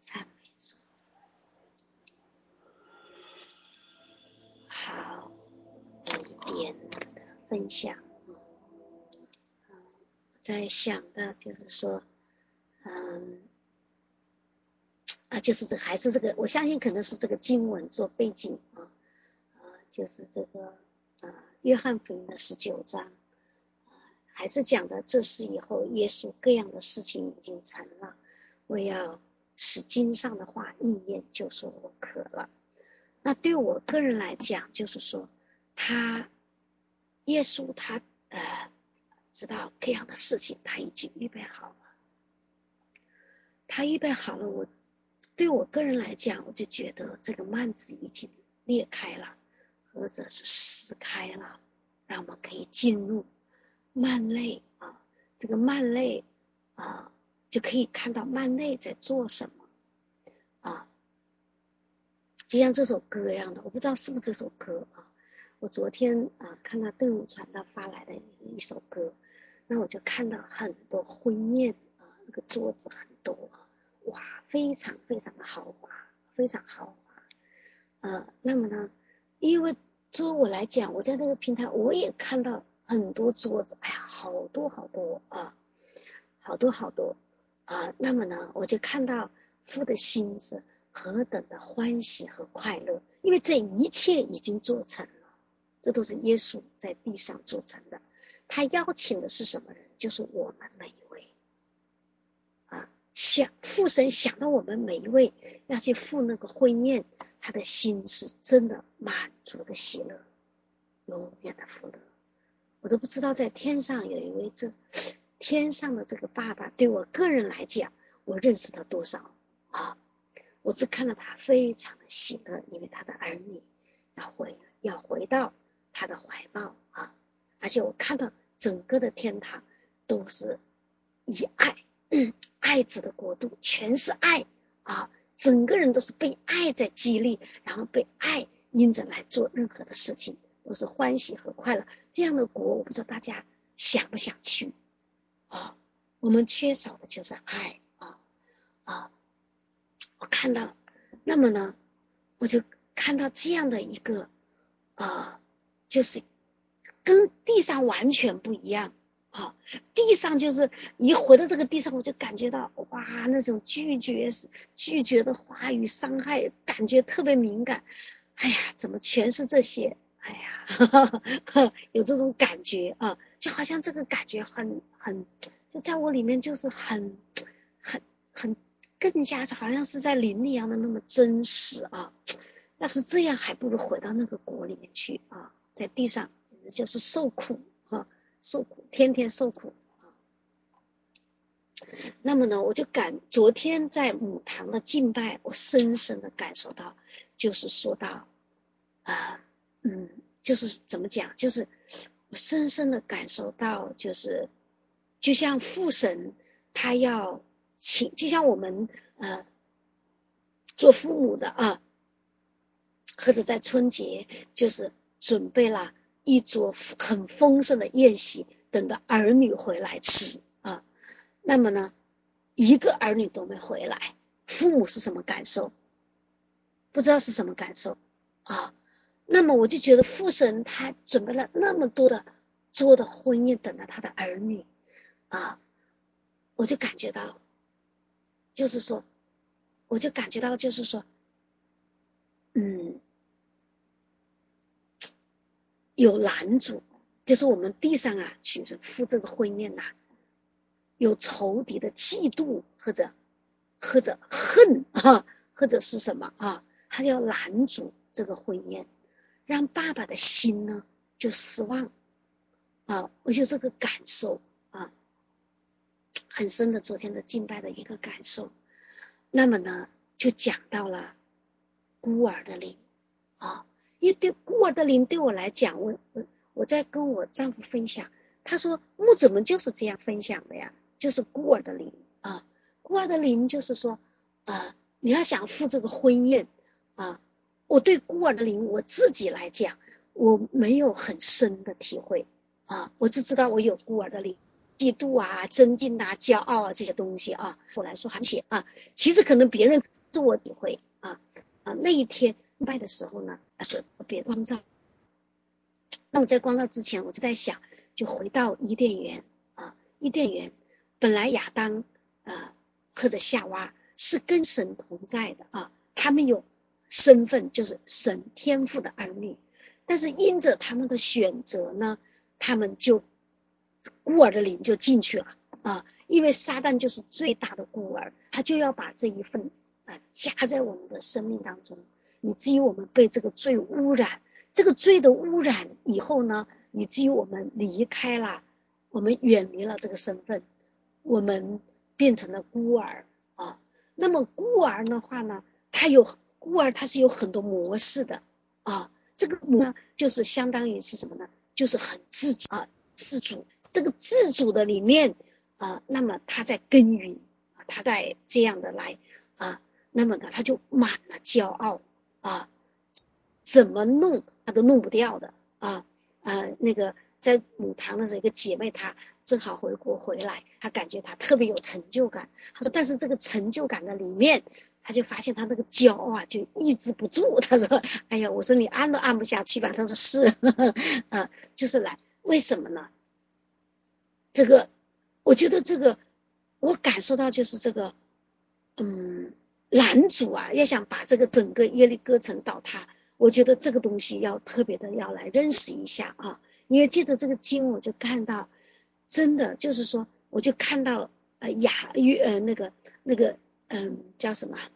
赞美主。好，一点的分享。在想的就是说，就是还是这个，我相信可能是这个经文做背景啊，就是这个约翰福音的19章，还是讲的这是以后耶稣各样的事情已经成了，我要使经上的话应验，就说我渴了。那对我个人来讲，就是说耶稣他知道各样的事情他已经预备好了，对我个人来讲，我就觉得这个幔子已经裂开了，或者是撕开了，让我们可以进入幔内啊，这个幔内就可以看到幔内在做什么啊，就像这首歌一样的，我不知道是不是这首歌啊。我昨天看到邓永传道发来的一首歌，那我就看到很多婚宴那个桌子很多哇，非常非常的豪华，非常豪华。那么呢，因为作为我来讲，我在这个平台我也看到很多桌子，哎呀，好多好多好多好多那么呢，我就看到父的心是何等的欢喜和快乐，因为这一切已经做成了，这都是耶稣在地上做成的。他邀请的是什么人？就是我们每一位父神想到我们每一位要去赴那个婚宴，他的心是真的满足的喜乐，永远的福乐。我都不知道在天上有一位天上的这个爸爸，对我个人来讲，我认识他多少我只看到他非常的喜乐，因为他的儿女要回到他的怀抱而且我看到整个的天堂都是以爱子的国度，全是爱整个人都是被爱在激励，然后被爱因着来做任何的事情，都是欢喜和快乐。这样的国，我不知道大家想不想去我们缺少的就是爱我看到，那么呢，我就看到这样的一个就是跟地上完全不一样地上就是一回到这个地上，我就感觉到哇，那种拒绝的话语伤害，感觉特别敏感。哎呀，怎么全是这些？哎呀，有这种感觉就好像这个感觉很就在我里面就是很更加好像是在灵里一样的那么真实要是这样，还不如回到那个国里面去在地上就是受苦受苦，天天受苦那么呢，我就昨天在母堂的敬拜，我深深的感受到，就是说到就是怎么讲，就是我深深的感受到，就是就像父神他要就像我们做父母的或者在春节就是准备了一桌很丰盛的宴席，等着儿女回来吃那么呢，一个儿女都没回来，父母是什么感受？不知道是什么感受那么我就觉得父神他准备了那么多的桌的婚宴，等着他的儿女我就感觉到就是说有拦阻，就是我们地上去赴这个婚宴有仇敌的嫉妒或者恨或者是什么他要拦阻这个婚宴，让爸爸的心呢就失望我就这个感受很深的，昨天的敬拜的一个感受。那么呢，就讲到了孤儿的灵因为对孤儿的灵对我来讲，我在跟我丈夫分享，他说牧者们就是这样分享的呀，就是孤儿的灵孤儿的灵就是说你要想赴这个婚宴我对孤儿的灵我自己来讲，我没有很深的体会我只知道我有孤儿的灵，嫉妒尊敬骄傲这些东西我来说很写其实可能别人自我体会那一天拜的时候呢，是特别光照。那么在光照之前，我就在想，就回到伊甸园伊甸园本来亚当或者夏娃是跟神同在的他们有身份，就是神天父的儿女，但是因着他们的选择呢，他们就孤儿的灵就进去了因为撒旦就是最大的孤儿，他就要把这一份加在我们的生命当中，以至于我们被这个罪污染，这个罪的污染以后呢，以至于我们离开了，我们远离了这个身份，我们变成了孤儿那么孤儿的话呢，孤儿它是有很多模式的这个模呢，就是相当于是什么呢？就是很自主这个自主的里面那么他在耕耘他在这样的来那么呢他就满了骄傲怎么弄他都弄不掉的那个在母堂的时候，一个姐妹她正好回国回来，她感觉她特别有成就感，她说但是这个成就感的里面，她就发现她那个骄傲就抑制不住，她说哎呀，我说你按都按不下去吧，她说是就是来为什么呢？这个我觉得这个我感受到就是这个男主要想把这个整个耶利哥城倒塌，我觉得这个东西要特别的要来认识一下因为借着这个经我就看到真的就是说我就看到那个叫什么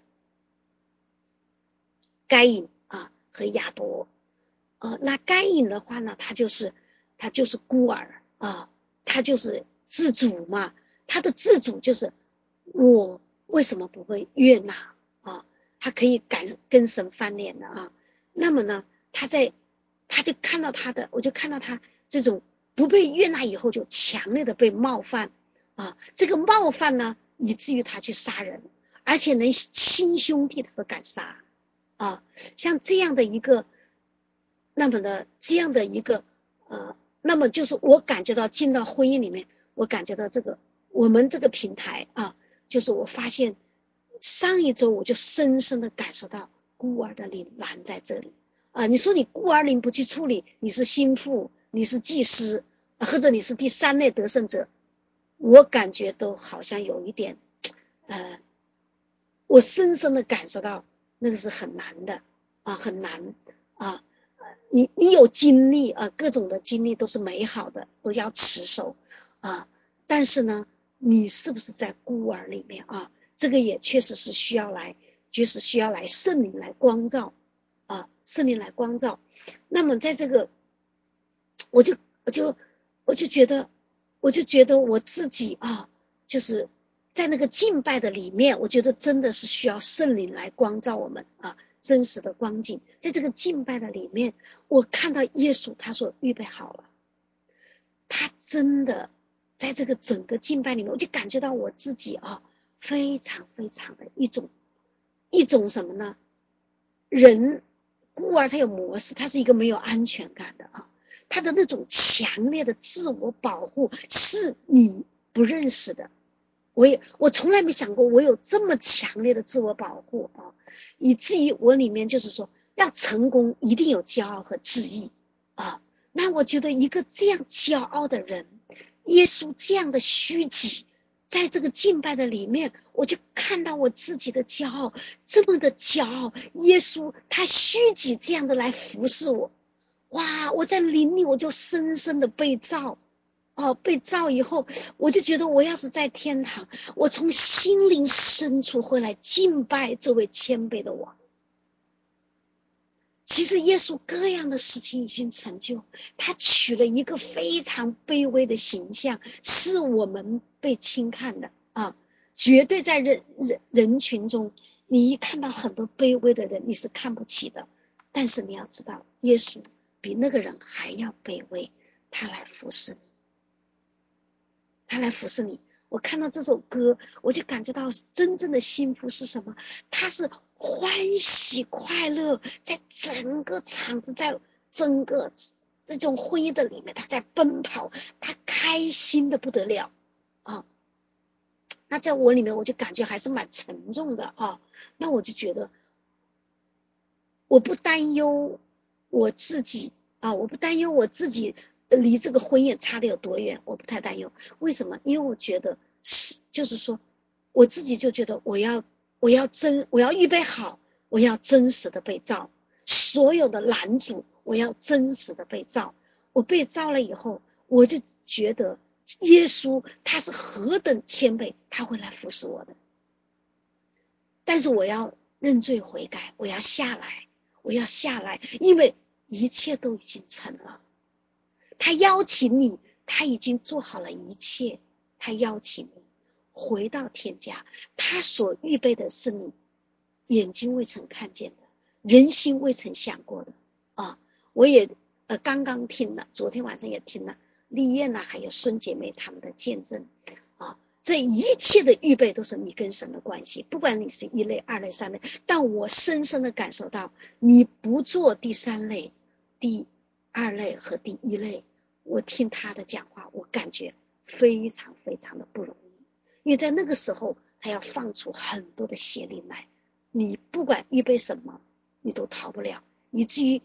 该隐和亚伯那该隐的话呢他就是孤儿他就是自主嘛，他的自主就是我为什么不会悦纳他可以跟神翻脸的那么呢他就看到我就看到他这种不被悦纳以后就强烈的被冒犯这个冒犯呢以至于他去杀人，而且连亲兄弟他都敢杀像这样的一个那么的这样的一个那么就是我感觉到进到婚姻里面，我感觉到这个我们这个平台就是我发现上一周我就深深的感受到孤儿的灵拦在这里你说你孤儿灵不去处理，你是心腹，你是祭司或者你是第三类得胜者，我感觉都好像有一点我深深的感受到那个是很难的很难你有经历各种的经历都是美好的，都要持守但是呢你是不是在孤儿里面这个也确实是需要来圣灵来光照圣灵来光照。那么在这个我就觉得我自己就是在那个敬拜的里面，我觉得真的是需要圣灵来光照我们真实的光景。在这个敬拜的里面，我看到耶稣他所预备好了，他真的在这个整个敬拜里面，我就感觉到我自己非常非常的一种什么呢？人孤儿他有模式，他是一个没有安全感的他的那种强烈的自我保护是你不认识的。我从来没想过我有这么强烈的自我保护以至于我里面就是说要成功一定有骄傲和自义那我觉得一个这样骄傲的人，耶稣这样的虚己，在这个敬拜的里面，我就看到我自己的骄傲，这么的骄傲，耶稣他虚己这样的来服侍我，哇！我在灵里我就深深的被造被造以后，我就觉得我要是在天堂，我从心灵深处会来敬拜这位谦卑的王。其实耶稣各样的事情已经成就，他取了一个非常卑微的形象，是我们被轻看的绝对在人群中，你一看到很多卑微的人，你是看不起的。但是你要知道，耶稣比那个人还要卑微，他来服侍你，他来服侍你。我看到这首歌，我就感觉到真正的幸福是什么？他是欢喜快乐，在整个场子，在整个那种婚姻的里面，他在奔跑，他开心的不得了那在我里面我就感觉还是蛮沉重的啊。那我就觉得我不担忧我自己啊，我不担忧我自己离这个婚姻差的有多远，我不太担忧。为什么？因为我觉得就是说我自己就觉得我要预备好，我要真实的被造，所有的拦阻我要真实的被造。我被造了以后，我就觉得耶稣他是何等谦卑，他会来服侍我的。但是我要认罪悔改，我要下来，因为一切都已经成了。他邀请你，他已经做好了一切，他邀请你回到天家，他所预备的是你眼睛未曾看见的，人心未曾想过的啊！我也刚刚听了，昨天晚上也听了丽燕还有孙姐妹他们的见证啊。这一切的预备都是你跟神的关系，不管你是一类、二类、三类，但我深深的感受到，你不做第三类、第二类和第一类，我听他的讲话，我感觉非常非常的不容易，因为在那个时候，他要放出很多的邪灵来，你不管预备什么，你都逃不了，以至于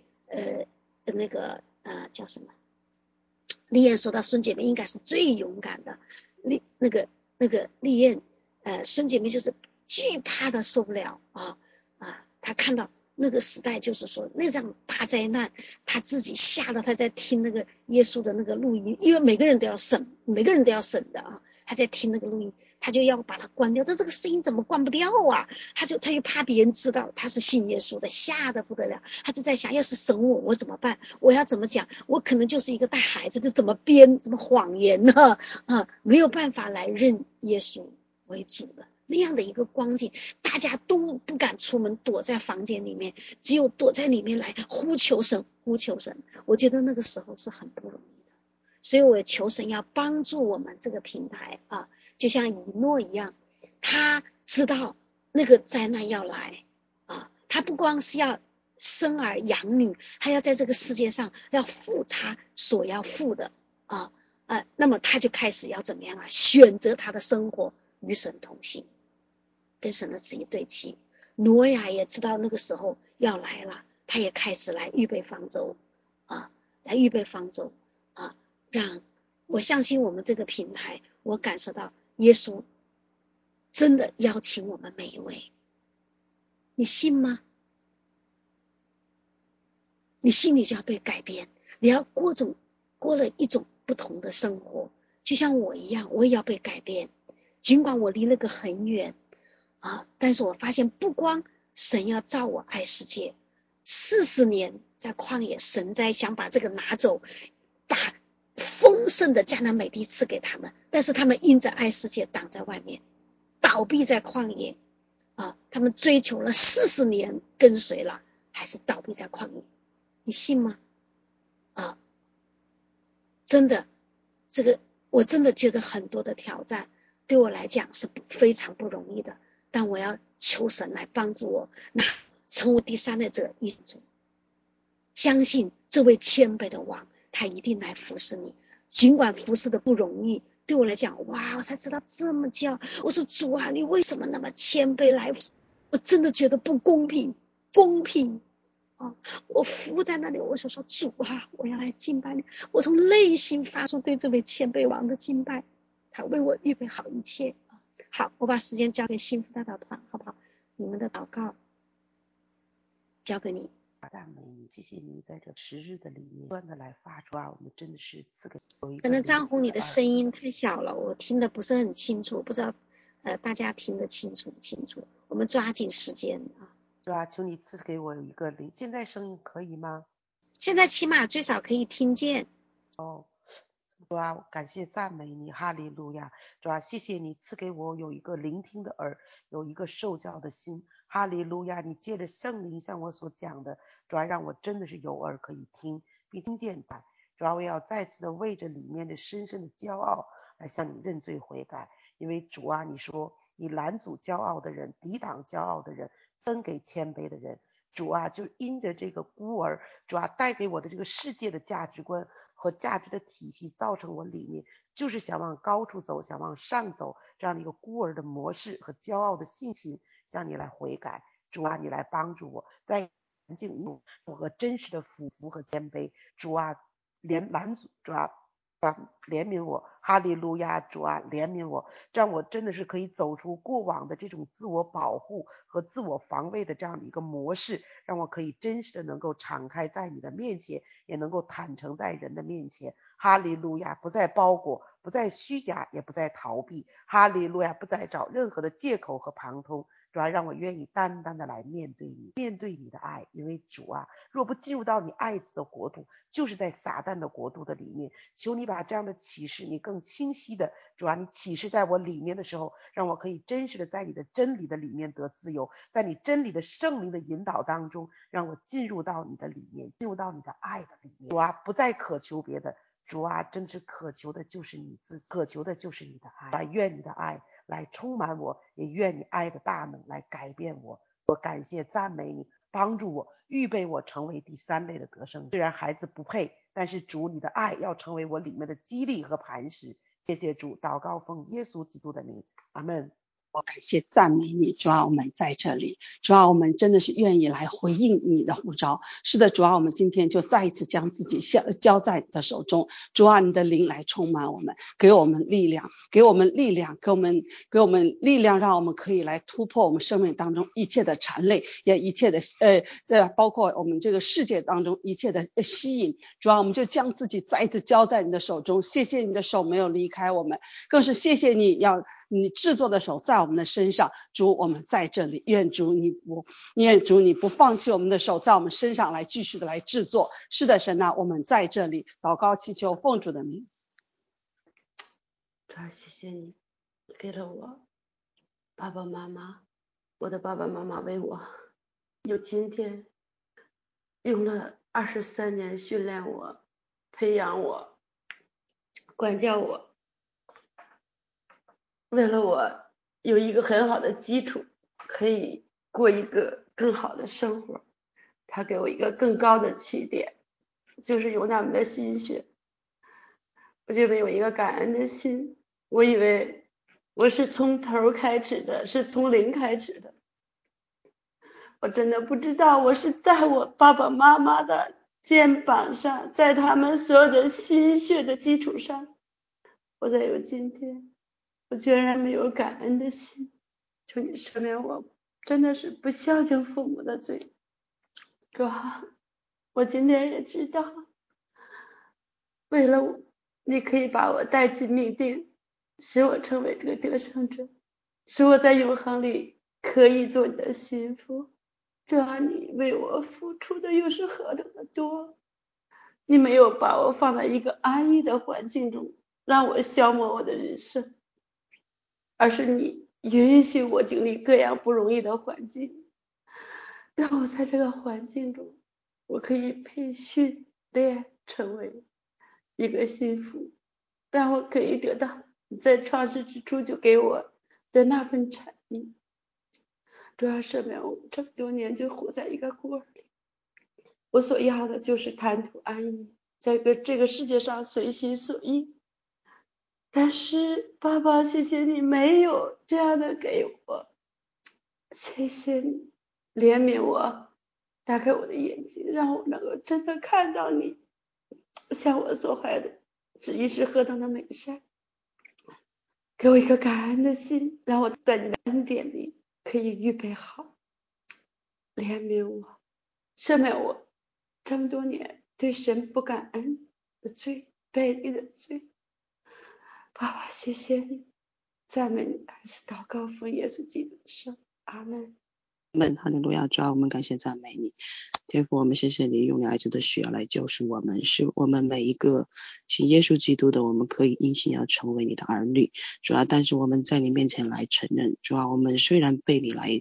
叫什么？丽燕说到孙姐妹应该是最勇敢的，丽燕，孙姐妹就是惧怕的受不了她看到那个时代，就是说那场大灾难，她自己吓得她在听那个耶稣的那个录音，因为每个人都要审的啊，她在听那个录音，她就要把它关掉，这个声音怎么关不掉啊？她就怕别人知道她是信耶稣的，吓得不得了。她就在想，要是审我怎么办？我要怎么讲？我可能就是一个带孩子，这怎么编，怎么谎言呢？没有办法来认耶稣为主的那样的一个光景，大家都不敢出门，躲在房间里面，只有躲在里面来呼求神。我觉得那个时候是很不容易的，所以我求神要帮助我们这个平台就像以诺一样，他知道那个灾难要来他不光是要生儿养女，还要在这个世界上要付他所要付的那么他就开始要怎么样选择他的生活与神同行，跟神的旨意对齐。挪亚也知道那个时候要来了，他也开始来预备方舟让我相信我们这个平台，我感受到耶稣真的邀请我们每一位，你信吗？你心里就要被改变，你要过了一种不同的生活，就像我一样，我也要被改变。尽管我离那个很远但是我发现不光神要造我爱世界，40年在旷野，神在想把这个拿走，把丰盛的迦南美地赐给他们，但是他们因着爱世界挡在外面，倒闭在旷野他们追求了40年，跟随了，还是倒闭在旷野。你信吗？真的，这个我真的觉得很多的挑战对我来讲是非常不容易的，但我要求神来帮助我，那成为第三类者一种，相信这位谦卑的王，他一定来服侍你，尽管服侍的不容易。对我来讲，哇，我才知道这么叫，我说主啊，你为什么那么谦卑来？我真的觉得不公平，我伏在那里，我就说主我要来敬拜你，我从内心发出对这位谦卑王的敬拜，他为我预备好一切好，我把时间交给幸福大祷团，好不好？你们的祷告交给你。 赞美你，谢谢你在这10日的里面不断的来发出我们真的是赐给有一可能个灵张红你的声音太小了，我听得不是很清楚，不知道大家听得清楚不清楚？我们抓紧时间求你赐给我有一个灵，现在声音可以吗？ 现在起码最少可以听见主感谢赞美你，哈利路亚！主谢谢你赐给我有一个聆听的耳，有一个受教的心，哈利路亚！你借着圣灵向我所讲的，主让我真的是有耳可以听，并听见的。主我要再次的为着里面的深深的骄傲来向你认罪悔改，因为主你说你拦阻骄傲的人，抵挡骄傲的人，分给谦卑的人。主就因着这个孤儿，主带给我的这个世界的价值观和价值的体系，造成我里面就是想往高处走，想往上走，这样的一个孤儿的模式和骄傲的性情，向你来悔改。主啊，你来帮助我，在环境中和真实的俯伏和谦卑。主啊，主啊，怜悯我，哈利路亚！主啊，怜悯我，让我真的是可以走出过往的这种自我保护和自我防卫的这样的一个模式，让我可以真实的能够敞开在你的面前，也能够坦诚在人的面前。哈利路亚！不再包裹，不再虚假，也不再逃避。哈利路亚！不再找任何的借口和旁通。主啊，让我愿意单单的来面对你，面对你的爱。因为主啊，若不进入到你爱子的国度，就是在撒旦的国度的里面。求你把这样的启示，你更清晰的，主啊，你启示在我里面的时候，让我可以真实的在你的真理的里面得自由，在你真理的圣灵的引导当中，让我进入到你的里面，进入到你的爱的里面。主啊，不再渴求别的，主啊，真是渴求的就是你自己，渴求的就是你的爱。愿你的爱来充满我，也愿你爱的大能来改变我。我感谢赞美你，帮助我，预备我成为第三类的得胜。虽然孩子不配，但是主你的爱要成为我里面的激励和磐石。谢谢主，祷告奉耶稣基督的名，阿们。 我感谢赞美你，主啊，我们在这里，主啊，我们真的是愿意来回应你的呼召。是的，主啊，我们今天就再一次将自己交在你的手中。主啊，你的灵来充满我们，给我们力量，给我们力量，给我们力量，让我们可以来突破我们生命当中一切的缠累，也一切的包括我们这个世界当中一切的吸引。主啊，我们就将自己再一次交在你的手中。谢谢你的手没有离开我们，更是谢谢你制作的手在我们的身上。主，我们在这里，愿主你不放弃我们的手，在我们身上来继续的来制作。是的，神啊，我们在这里祷告祈求奉主的名。 主啊，谢谢你给了我爸爸妈妈，我的爸爸妈妈为我有今天，用了23年训练我，培养我，管教我，为了我有一个很好的基础，可以过一个更好的生活，他给我一个更高的起点，就是有他们的心血。我就没有一个感恩的心，我以为我是从头开始的，是从零开始的，我真的不知道我是在我爸爸妈妈的肩膀上，在他们所有的心血的基础上，我才有今天。我居然没有感恩的心，求你赦免我，真的是不孝敬父母的罪。主啊，我今天也知道，为了我，你可以把我带进命定，使我成为这个得胜者，使我在永恒里可以做你的心腹。主啊，你为我付出的又是何等的多，你没有把我放在一个安逸的环境中，让我消磨我的人生，而是你允许我经历各样不容易的环境，让我在这个环境中，我可以被训练成为一个心腹，让我可以得到你在创世之初就给我的那份产业。主要赦免我这么多年就活在一个孤儿里，我所要的就是贪图安逸，在这个世界上随心所欲。但是爸爸，谢谢你没有这样的给我，谢谢你怜悯我，打开我的眼睛，让我能够真的看到你向我所怀的旨意是何等的美善。给我一个感恩的心，让我在你的恩典里可以预备好。怜悯我，赦免我这么多年对神不感恩的罪，背逆的罪。爸爸，谢谢你，赞美你，还是祷告奉耶稣基督的圣，阿门。 哈利路亚，主啊，我们感谢赞美你，天父，我们谢谢你用你儿子的血来救赎我们，使我们每一个信耶稣基督的，我们可以因信要成为你的儿女，主啊，但是我们在你面前来承认，主啊，我们虽然被你来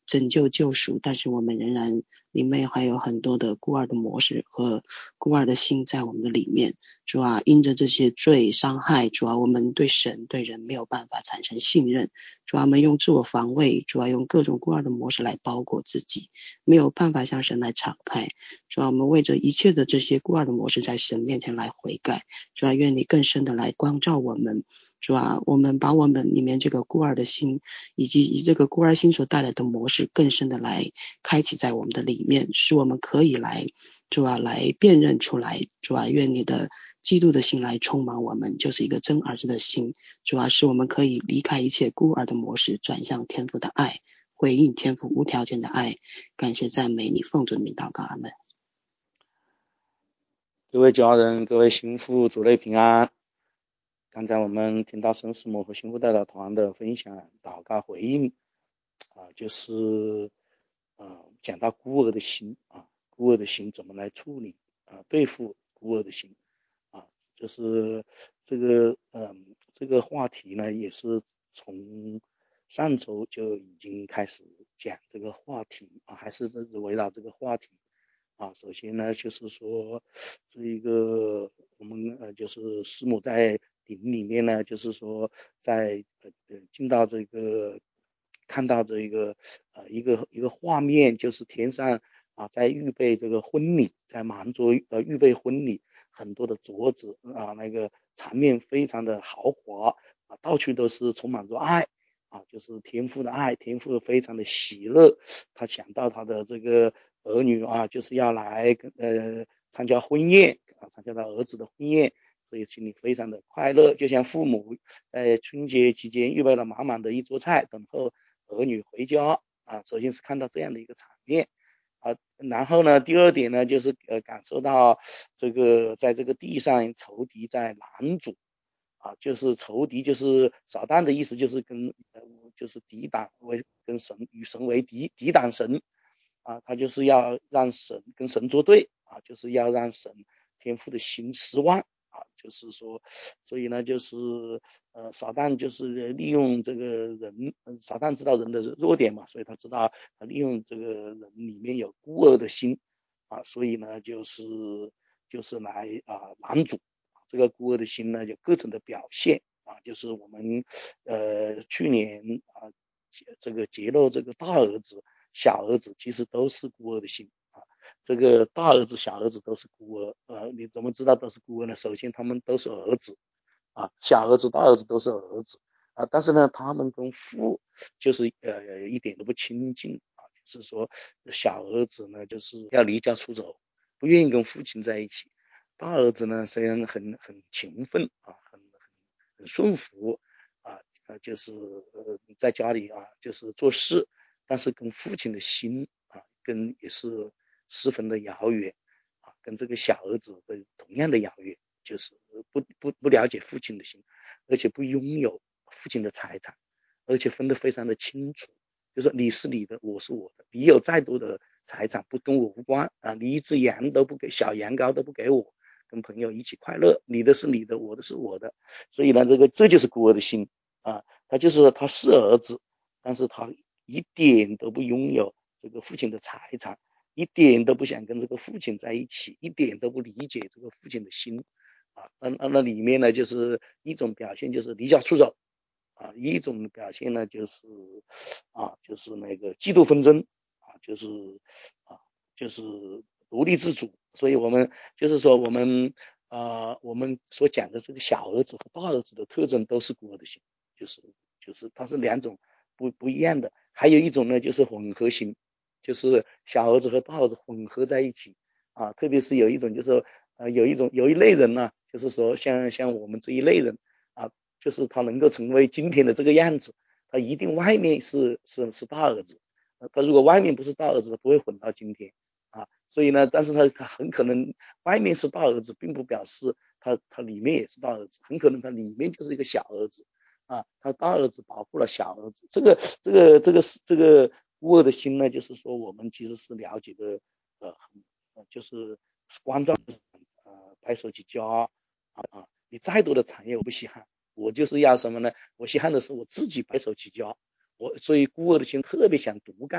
拯救救赎，但是我们仍然里面还有很多的孤儿的模式和孤儿的心在我们的里面。主啊，因着这些罪伤害，主啊，我们对神对人没有办法产生信任，主啊，我们用自我防卫，主啊，用各种孤儿的模式来包裹自己，没有办法向神来敞开。主啊，我们为着一切的这些孤儿的模式在神面前来悔改。主啊，愿你更深的来光照我们。主啊，我们把我们里面这个孤儿的心，以及以这个孤儿心所带来的模式，更深的来开启在我们的里面，使我们可以来，主啊，来辨认出来。主啊，愿你的基督的心来充满我们，就是一个真儿子的心。主啊，使我们可以离开一切孤儿的模式，转向天父的爱，回应天父无条件的爱。感谢赞美你，奉主名祷告，阿们。 各位家人，各位心腹，主内平安。刚才我们听到神师母和心腹代表团的分享、祷告、回应就是讲到孤儿的心孤儿的心怎么来处理对付孤儿的心就是这个话题呢，也是从上周就已经开始讲这个话题还是围绕这个话题首先呢，就是说这一个我们就是师母在灵里面呢，就是说在进到这个看到这个一个画面，就是天上在预备这个婚礼，在忙着预备婚礼，很多的桌子那个场面非常的豪华到处都是充满着爱就是天父的爱，天父非常的喜乐，他想到他的这个儿女就是要来参加婚宴参加他儿子的婚宴，所以心里非常的快乐，就像父母在春节期间预备了满满的一桌菜，等候儿女回家首先是看到这样的一个场面然后呢，第二点呢，就是感受到这个在这个地上仇敌在拦阻就是仇敌，就是撒旦的意思，就是就是抵挡跟神与神为敌，抵挡神他就是要让神跟神作对就是要让神天父的心失望就是说，所以呢，就是撒旦就是利用这个人，撒旦知道人的弱点嘛，所以他知道利用这个人里面有孤儿的心所以呢，就是来拦阻这个孤儿的心呢，有各种的表现就是我们去年这个揭露这个大儿子、小儿子其实都是孤儿的心这个大儿子、小儿子都是孤儿你怎么知道都是孤儿呢？首先他们都是儿子小儿子、大儿子都是儿子但是呢，他们跟父就是一点都不亲近就是说小儿子呢就是要离家出走，不愿意跟父亲在一起。大儿子呢虽然很勤奋很顺服就是在家里就是做事，但是跟父亲的心跟也是十分的遥远跟这个小儿子的同样的遥远，就是不了解父亲的心，而且不拥有父亲的财产，而且分得非常的清楚，就是你是你的，我是我的，你有再多的财产不跟我无关你一只羊都不给，小羊羔都不给我，跟朋友一起快乐，你的是你的，我的是我的，所以呢，这就是孤儿的心他就是他是儿子，但是他一点都不拥有这个父亲的财产，一点都不想跟这个父亲在一起，一点都不理解这个父亲的心那里面呢，就是一种表现就是离家出走一种表现呢就是就是那个嫉妒纷争就是就是独立自主，所以我们就是说我们所讲的这个小儿子和大儿子的特征都是孤儿的心，就是它是两种不一样的。还有一种呢就是混合型，就是小儿子和大儿子混合在一起特别是有一种就是有一类人呢就是说像我们这一类人就是他能够成为今天的这个样子，他一定外面是大儿子他如果外面不是大儿子，他不会混到今天所以呢，但是他很可能外面是大儿子，并不表示他里面也是大儿子，很可能他里面就是一个小儿子他大儿子保护了小儿子，这个孤儿的心呢，就是说我们其实是了解的就是关照白手起家你再多的产业我不稀罕，我就是要什么呢？我稀罕的是我自己白手起家，所以孤儿的心特别想独干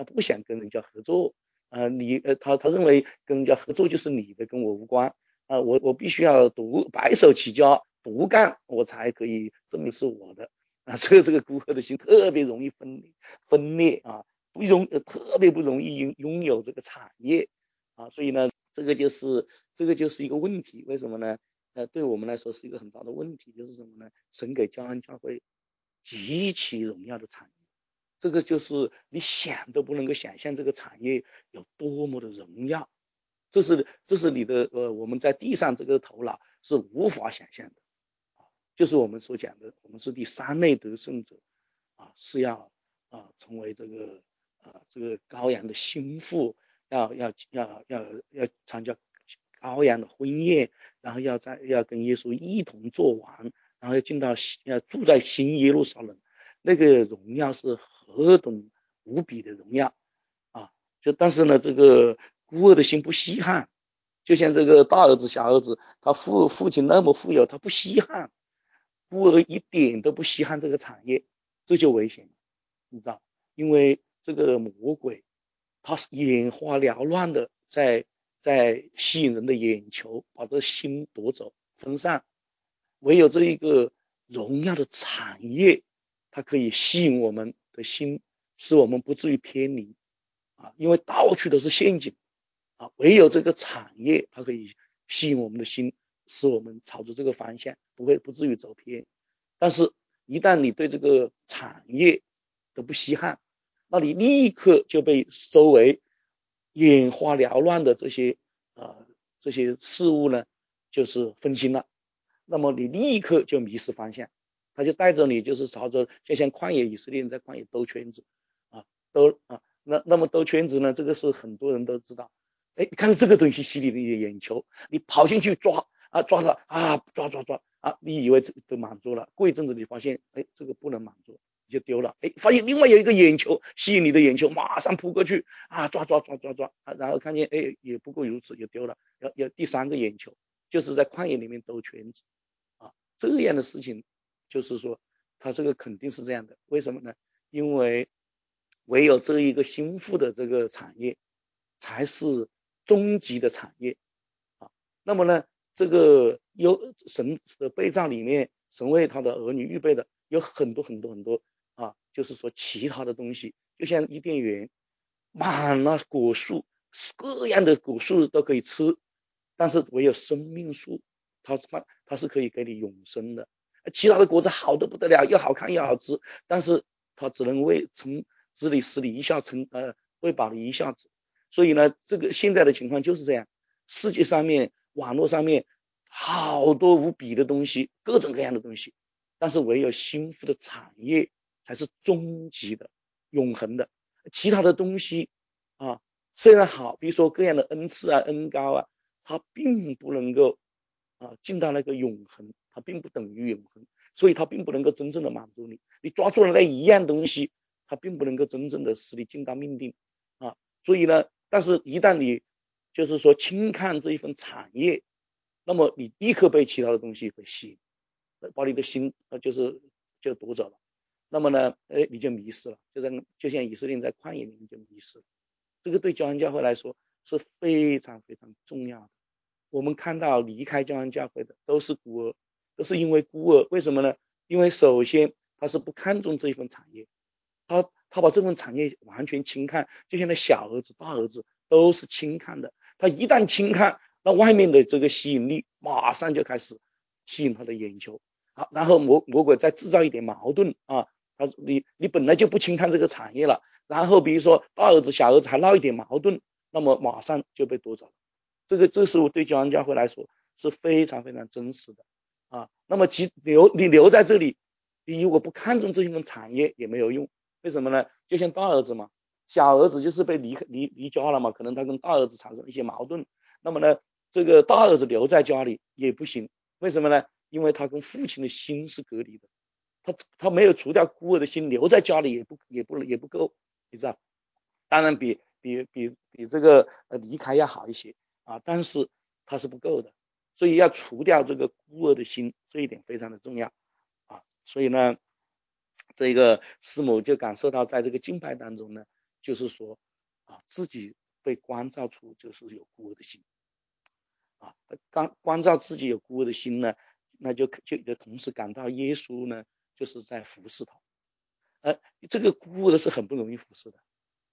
他不想跟人家合作，他认为跟人家合作就是你的，跟我无关，我必须要白手起家独干，我才可以证明是我的，这个孤恶的心特别容易分裂啊，特别不容易拥有这个产业啊，所以呢，这个就是一个问题，为什么呢？对我们来说是一个很大的问题，就是什么呢？神给教会极其荣耀的产业，这个就是你想都不能够想象这个产业有多么的荣耀，这是你的我们在地上这个头脑是无法想象的，就是我们所讲的，我们是第三类得胜者是要成为这个羔羊的心腹，要参加羔羊的婚宴，然后要跟耶稣一同作王，然后要住在新耶路撒冷，那个荣耀是何等无比的荣耀啊！但是呢，这个孤儿的心不稀罕，就像这个大儿子小儿子，他父亲那么富有，他不稀罕，孤儿一点都不稀罕这个产业，这就危险，你知道？因为这个魔鬼他是眼花缭乱的在吸引人的眼球，把这心夺走分散，唯有这一个荣耀的产业，它可以吸引我们的心，使我们不至于偏离因为到处都是陷阱唯有这个产业它可以吸引我们的心，使我们朝着这个方向不至于走偏。但是一旦你对这个产业都不稀罕，那你立刻就被周围眼花缭乱的这些事物呢，就是分心了。那么你立刻就迷失方向，他就带着你就是朝着就像旷野以色列人在旷野兜圈子那么兜圈子呢，这个是很多人都知道。哎，你看到这个东西吸引你的眼球，你跑进去抓抓到抓你以为这个都满足了，过一阵子你发现，哎，这个不能满足，你就丢了。哎，发现另外有一个眼球吸引你的眼球，马上扑过去抓然后看见哎也不过如此，就丢了。要第三个眼球，就是在旷野里面兜圈子这样的事情，就是说他这个肯定是这样的。为什么呢？因为唯有这一个心腹的这个产业才是终极的产业那么呢，这个神的被造里面，神为他的儿女预备的有很多就是说其他的东西，就像伊甸园满了果树，各样的果树都可以吃，但是唯有生命树，它是可以给你永生的。其他的果子好的不得了，又好看又好吃，但是它只能使你一下喂饱你一下子。所以呢，这个现在的情况就是这样，世界上面网络上面好多无比的东西，各种各样的东西，但是唯有心腹的产业才是终极的永恒的。其他的东西虽然好，比如说各样的恩赐恩膏它并不能够进到那个永恒，它并不等于永恒，所以它并不能够真正的满足你。你抓住了那一样东西，它并不能够真正的使你进到命定所以呢，但是一旦你就是说轻看这一份产业，那么你立刻被其他的东西给吸引，把你的心就夺走了。那么呢，你就迷失了，就像以色列在旷野里面就迷失了。这个对教会来说是非常非常重要的。我们看到离开教会的都是孤儿，都是因为孤儿。为什么呢？因为首先他是不看重这一份产业，他把这份产业完全轻看，就像那小儿子、大儿子都是轻看的。他一旦轻看，那外面的这个吸引力马上就开始吸引他的眼球。然后魔鬼再制造一点矛盾你本来就不轻看这个产业了，然后比如说大儿子、小儿子还闹一点矛盾，那么马上就被夺走了。这是我对教会来说是非常非常真实的那么你留在这里，你如果不看重这一份产业也没有用。为什么呢？就像大儿子嘛，小儿子就是被离家了嘛，可能他跟大儿子产生一些矛盾，那么呢，这个大儿子留在家里也不行。为什么呢？因为他跟父亲的心是隔离的，他没有除掉孤儿的心，留在家里也不够，你知道？当然比这个离开要好一些但是它是不够的，所以要除掉这个孤儿的心，这一点非常的重要所以呢，这个师母就感受到在这个敬拜当中呢， 就是说自己被关照出就是有孤儿的心关照自己有孤儿的心呢，那就同时感到耶稣呢就是在服侍他。这个孤儿是很不容易服侍的。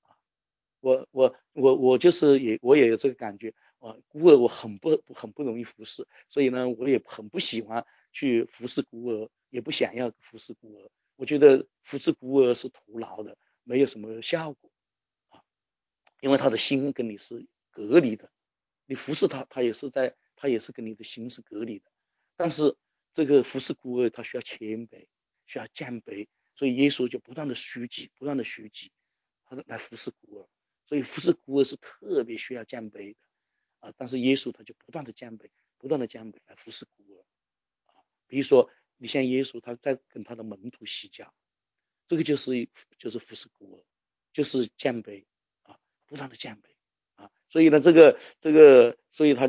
我就是我也有这个感觉孤儿我很不容易服侍，所以呢我也很不喜欢去服侍孤儿，也不想要服侍孤儿。我觉得服侍孤儿是徒劳的，没有什么效果因为他的心跟你是隔离的，你服侍他，他也是跟你的心是隔离的。但是这个服侍孤儿他需要谦卑，需要降卑，所以耶稣就不断的虚己，他来服侍孤儿。所以服侍孤儿是特别需要降卑的但是耶稣他就不断的降卑来服侍孤儿比如说你像耶稣他在跟他的门徒洗脚，这个就是服侍孤儿，就是降卑不断的降卑所以呢所以他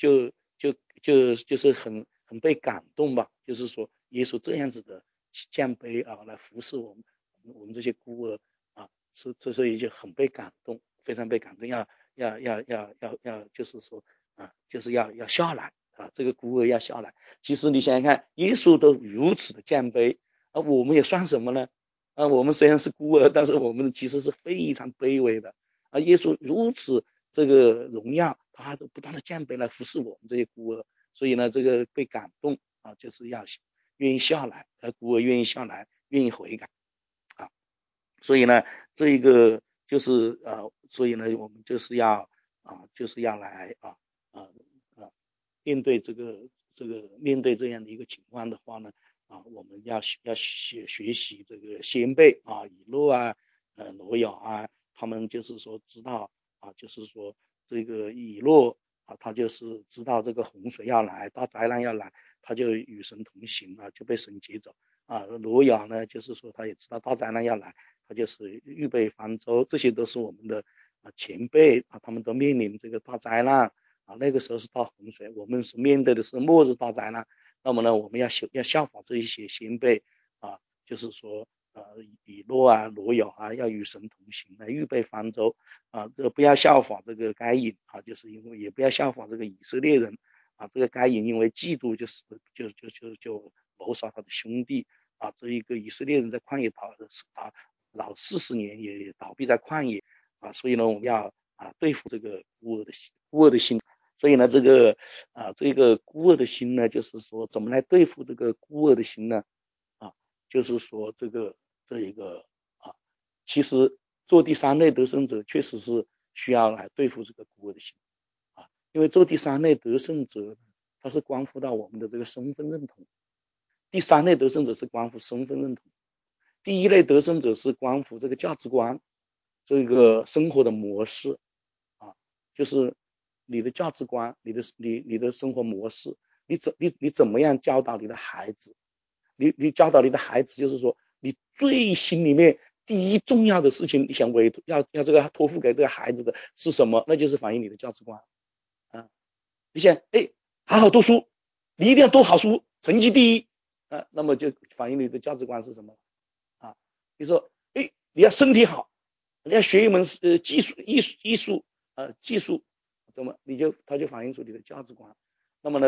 就是很被感动吧，就是说耶稣这样子的降卑来服侍我们这些孤儿所以就很被感动，非常被感动，要就是说就是要下来这个孤儿要下来。其实你想想看，耶稣都如此的降卑我们也算什么呢我们虽然是孤儿，但是我们其实是非常卑微的耶稣如此这个荣耀，他都不断的降卑来服侍我们这些孤儿，所以呢这个被感动就是要愿意下来孤儿愿意下来，愿意悔改所以呢这一个就是所以呢我们就是要来面对面对这样的一个情况的话呢我们要学习这个先辈以诺挪亚他们就是说知道就是说这个以诺他就是知道这个洪水要来，大灾难要来，他就与神同行就被神接走挪亚呢就是说他也知道大灾难要来，他就是预备方舟，这些都是我们的前辈他们都面临这个大灾难那个时候是大洪水，我们是面对的是末日大灾难，那么呢我们要效法这一些先辈就是说以诺挪亚要与神同行来预备方舟不要效法这个该隐就是因为也不要效法这个以色列人这个该隐因为嫉妒就谋杀他的兄弟这一个以色列人在旷野老40年也倒闭在旷野所以呢我们要对付这个孤儿的心所以呢这个孤儿的心呢就是说怎么来对付这个孤儿的心呢就是说这一个其实做第三类得胜者确实是需要来对付这个孤儿的心因为做第三类得胜者它是关乎到我们的这个身份认同，第三类得胜者是关乎身份认同，第一类得胜者是关乎这个价值观，这个生活的模式就是你的价值观，你的生活模式，你怎么样教导你的孩子？你教导你的孩子，就是说你最心里面第一重要的事情，你想要这个托付给这个孩子的是什么？那就是反映你的价值观你想好好读书，你一定要读好书，成绩第一那么就反映你的价值观是什么比如说你要身体好，你要学一门技术技术怎么它就反映出你的价值观。那么呢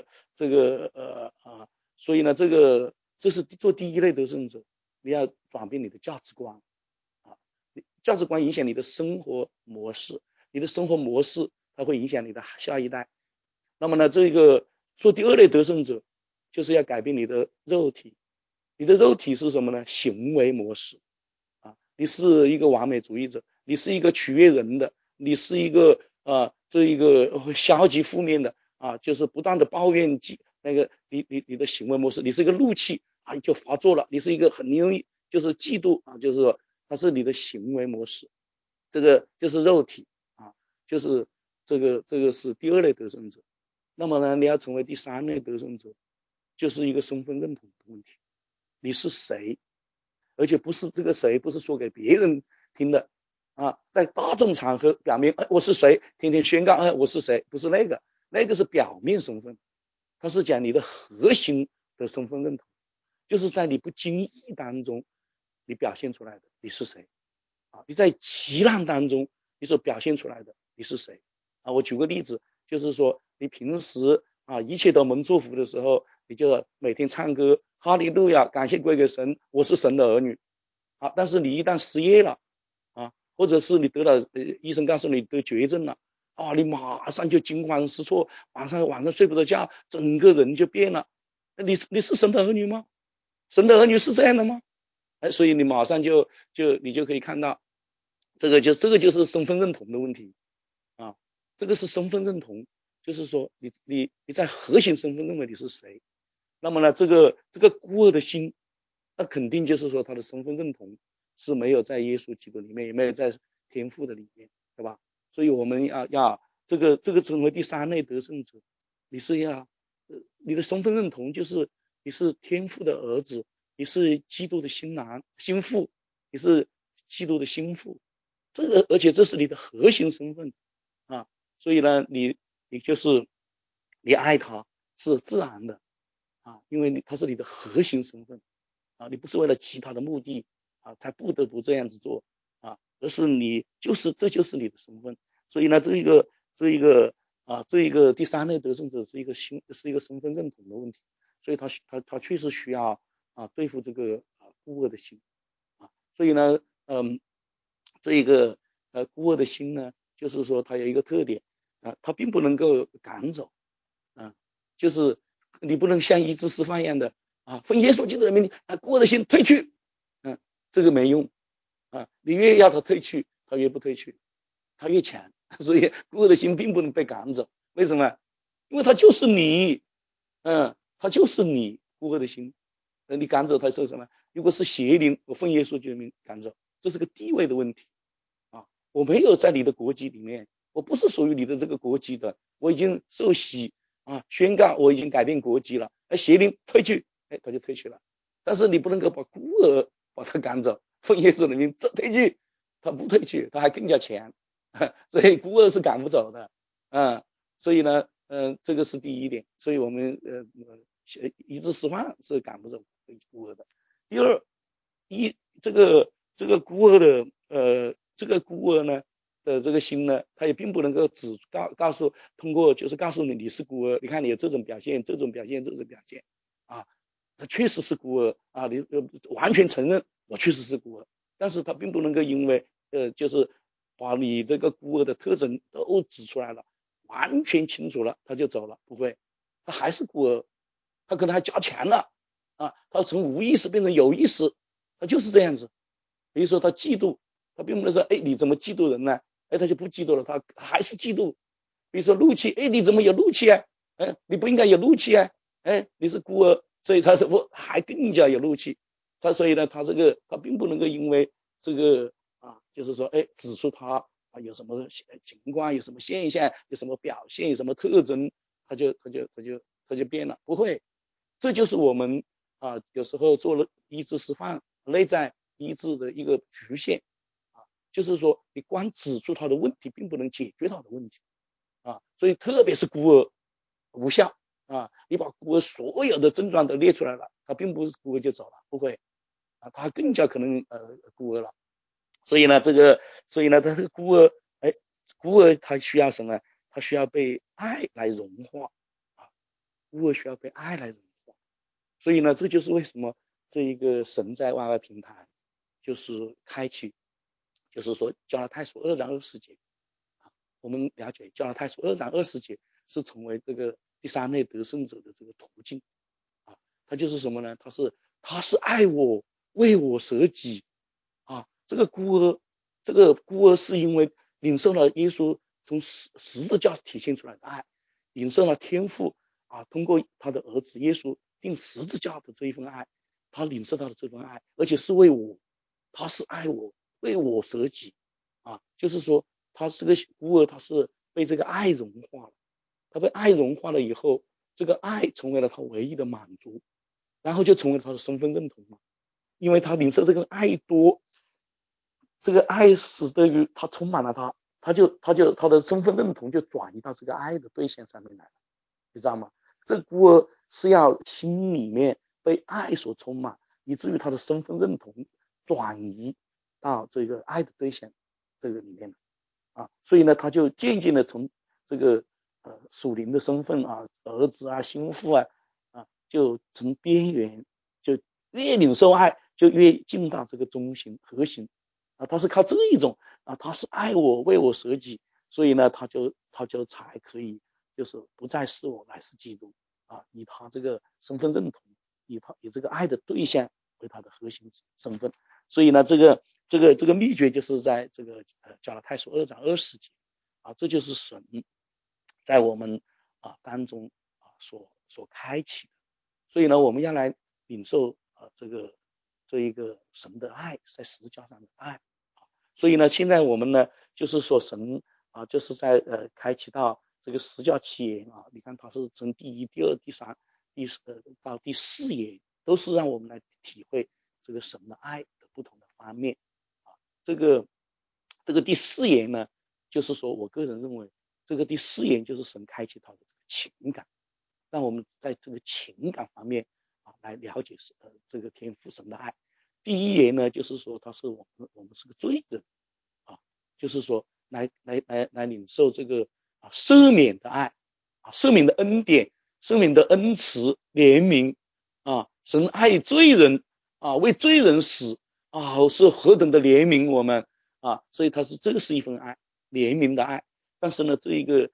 所以呢这是做第一类得胜者，你要转变你的价值观价值观影响你的生活模式，你的生活模式它会影响你的下一代。那么呢这个做第二类得胜者就是要改变你的肉体，你的肉体是什么呢？行为模式你是一个完美主义者，你是一个取悦人的，你是一个这一个消极负面的就是不断的抱怨你的行为模式，你是一个怒气就发作了，你是一个很容易就是嫉妒就是说它是你的行为模式，这个就是肉体就是这个是第二类得胜者。那么呢你要成为第三类得胜者，就是一个身份认同的问题，你是谁？而且不是这个谁不是说给别人听的在大众场合表明我是谁，天天宣告我是谁，不是那个是表面身份，它是讲你的核心的身份认同，就是在你不经意当中你表现出来的你是谁你在急难当中你所表现出来的你是谁我举个例子，就是说你平时一切都蒙祝福的时候，你就每天唱歌哈利路亚，感谢归给神，我是神的儿女但是你一旦失业了或者是你得了医生告诉你得绝症了你马上就惊慌失措，晚上睡不着觉，整个人就变了。你是神的儿女吗？神的儿女是这样的吗？所以你马上你就可以看到，这个就是身份认同的问题这个是身份认同，就是说你在核心身份认为你是谁，那么呢这个孤儿的心，那肯定就是说他的身份认同是没有在耶稣基督里面，也没有在天父的里面，对吧？所以我们要这个成为第三类得胜者，你是要你的身份认同就是你是天父的儿子，你是基督的新妇，你是基督的新妇，而且这是你的核心身份所以呢你就是你爱他是自然的因为他是你的核心身份你不是为了其他的目的才不得不这样子做而是这就是你的身份。所以呢这一个第三类得胜者是一个身份认同的问题，所以他确实需要对付这个孤儿的心所以呢这一个孤儿的心呢，就是说他有一个特点他并不能够赶走就是你不能像医治释放一样的奉耶稣基督的名孤儿的心退去这个没用你越要他退去他越不退去，他越强。所以孤儿的心并不能被赶走，为什么？因为他就是你他就是你孤儿的心你赶走他是什么？如果是邪灵，我奉耶稣基督的名赶走，这是个地位的问题我没有在你的国籍里面，我不是属于你的这个国籍的，我已经受洗宣告我已经改变国籍了邪灵退去他就退去了。但是你不能够把孤儿把他赶走，奉耶稣的名退去，他不退去，他还更加强所以孤儿是赶不走的所以呢这个是第一点，所以我们医治释放是赶不走孤儿的。第二这个孤儿的这个孤儿呢的这个心呢，他也并不能够只通过就是告诉你是孤儿，你看你有这种表现这种表现他确实是孤儿你完全承认我确实是孤儿，但是他并不能够因为就是把你这个孤儿的特征都指出来了，完全清楚了他就走了，不会，他还是孤儿，他可能还加强了他从无意识变成有意识，他就是这样子。比如说他嫉妒，他并不能说你怎么嫉妒人呢他就不嫉妒了，他还是嫉妒。比如说怒气你怎么有怒气你不应该有怒气你是孤儿，所以他是不还更加有怒气所以呢他并不能够因为这个就是说指出他有什么情况，有什么现象，有什么表现，有什么特征，他就变了，不会。这就是我们有时候做了医治释放内在医治的一个局限就是说你光指出他的问题并不能解决他的问题所以特别是孤儿无效你把孤儿所有的症状都列出来了，他并不是孤儿就走了，不会他更加可能孤儿了。所以呢他这个孤儿他需要什么？他需要被爱来融化孤儿需要被爱来融化。所以呢这就是为什么这一个神在YY平台就是开启，就是说加拉太书2章20节我们了解加拉太书2章20节是成为这个第三类得胜者的这个途径他就是什么呢？他是爱我，为我舍己这个孤儿是因为领受了耶稣从十字架体现出来的爱，领受了天父通过他的儿子耶稣钉十字架的这一份爱，他领受到了这份爱，而且是为我，他是爱我，为我舍己就是说他这个孤儿他是被这个爱融化了，他被爱融化了以后，这个爱成为了他唯一的满足，然后就成为了他的身份认同因为他领受这个爱多，这个爱使得于他充满了他的身份认同就转移到这个爱的对象上面来了，你知道吗？这个孤儿是要心里面被爱所充满，以至于他的身份认同转移到这个爱的对象这个里面了啊，所以呢，他就渐渐的从这个属灵的身份啊，儿子啊、心腹啊就从边缘，就越领受爱，就越进到这个中心核心啊，他是靠这一种啊，他是爱我，为我舍己，所以呢，他就才可以就是不再是我，乃是基督啊，以他这个身份认同，以这个爱的对象为他的核心身份，所以呢，这个秘诀就是在这个加拉太书2章20节啊，这就是神在我们当中所开启的，所以呢，我们要来领受这一个神的爱，在十字架上的爱。所以呢，现在我们呢，就是说神就是在开启到这个十架期间啊，你看他是从第1、第2、第3、到第4页，都是让我们来体会这个神的爱的不同的方面啊。这个第4页呢，就是说我个人认为，这个第4页就是神开启他的情感，让我们在这个情感方面来了解这个天父神的爱。第1页呢，就是说他是我们是个罪人啊，就是说来领受这个赦免的爱赦免的恩典，赦免的恩慈怜悯神爱罪人为罪人死是何等的怜悯我们所以这个是一份爱，怜悯的爱。但是呢，这一个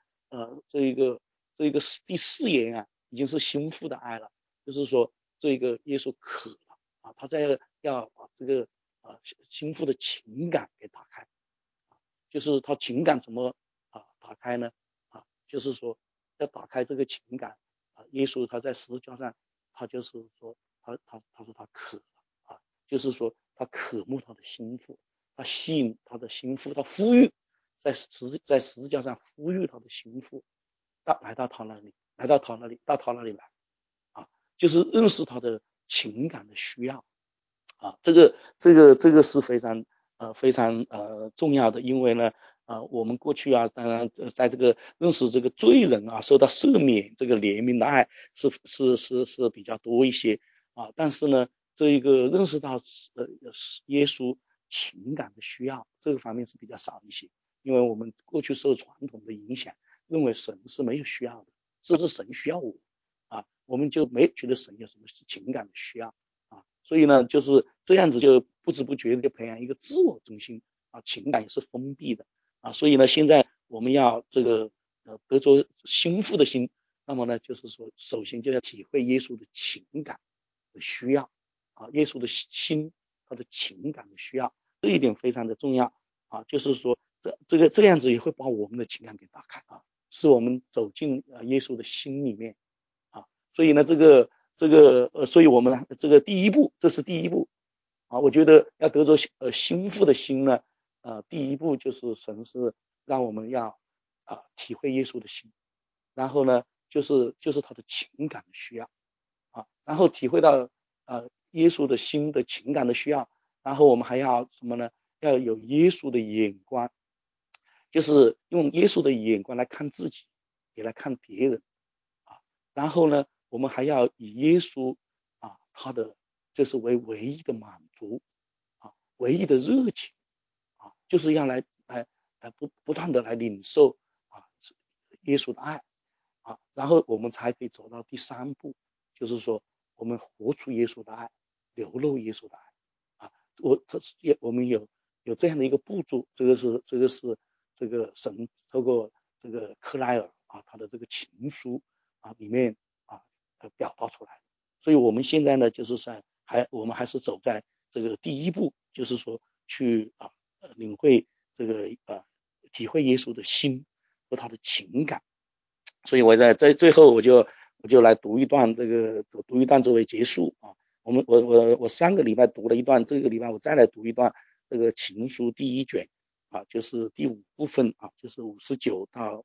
第4页已经是心腹的爱了，就是说这个耶稣渴了他要把这个心腹的情感给打开就是他情感怎么打开呢就是说要打开这个情感耶稣他在十字架上他就是说他说他渴了就是说他渴慕他的心腹，他吸引他的心腹，他呼吁在十字架上呼吁他的心腹来到他那里到他那里来就是认识他的情感的需要这个是非常重要的，因为呢我们过去当然在这个认识这个罪人受到赦免这个怜悯的爱是比较多一些但是呢这一个认识到耶稣情感的需要这个方面是比较少一些，因为我们过去受传统的影响，认为神是没有需要的，甚至神需要我我们就没觉得神有什么情感的需要所以呢就是这样子就不知不觉的就培养一个自我中心情感也是封闭的所以呢现在我们要这个得着心腹的心，那么呢就是说首先就要体会耶稣的情感的需要耶稣的心他的情感的需要，这一点非常的重要就是说这样子也会把我们的情感给打开使我们走进耶稣的心里面所以呢所以我们这个第一步，这是第一步我觉得要得着心腹的心呢第一步就是神是让我们要体会耶稣的心，然后呢就是他的情感的需要然后体会到耶稣的心的情感的需要，然后我们还要什么呢？要有耶稣的眼光，就是用耶稣的眼光来看自己，也来看别人然后呢我们还要以耶稣他的就是为唯一的满足唯一的热情就是要来不断的来领受耶稣的爱然后我们才可以走到第3步，就是说我们活出耶稣的爱，流露耶稣的爱我们有这样的一个步骤，这个是这个神透过这个克莱尔他的这个情书里面表达出来，所以我们现在呢就是我们还是走在这个第一步，就是说去领会这个体会耶稣的心和他的情感。所以我在最后我就来读一段作为结束我上个礼拜读了一段，这个礼拜我再来读一段这个情书第1卷就是第5部分就是59到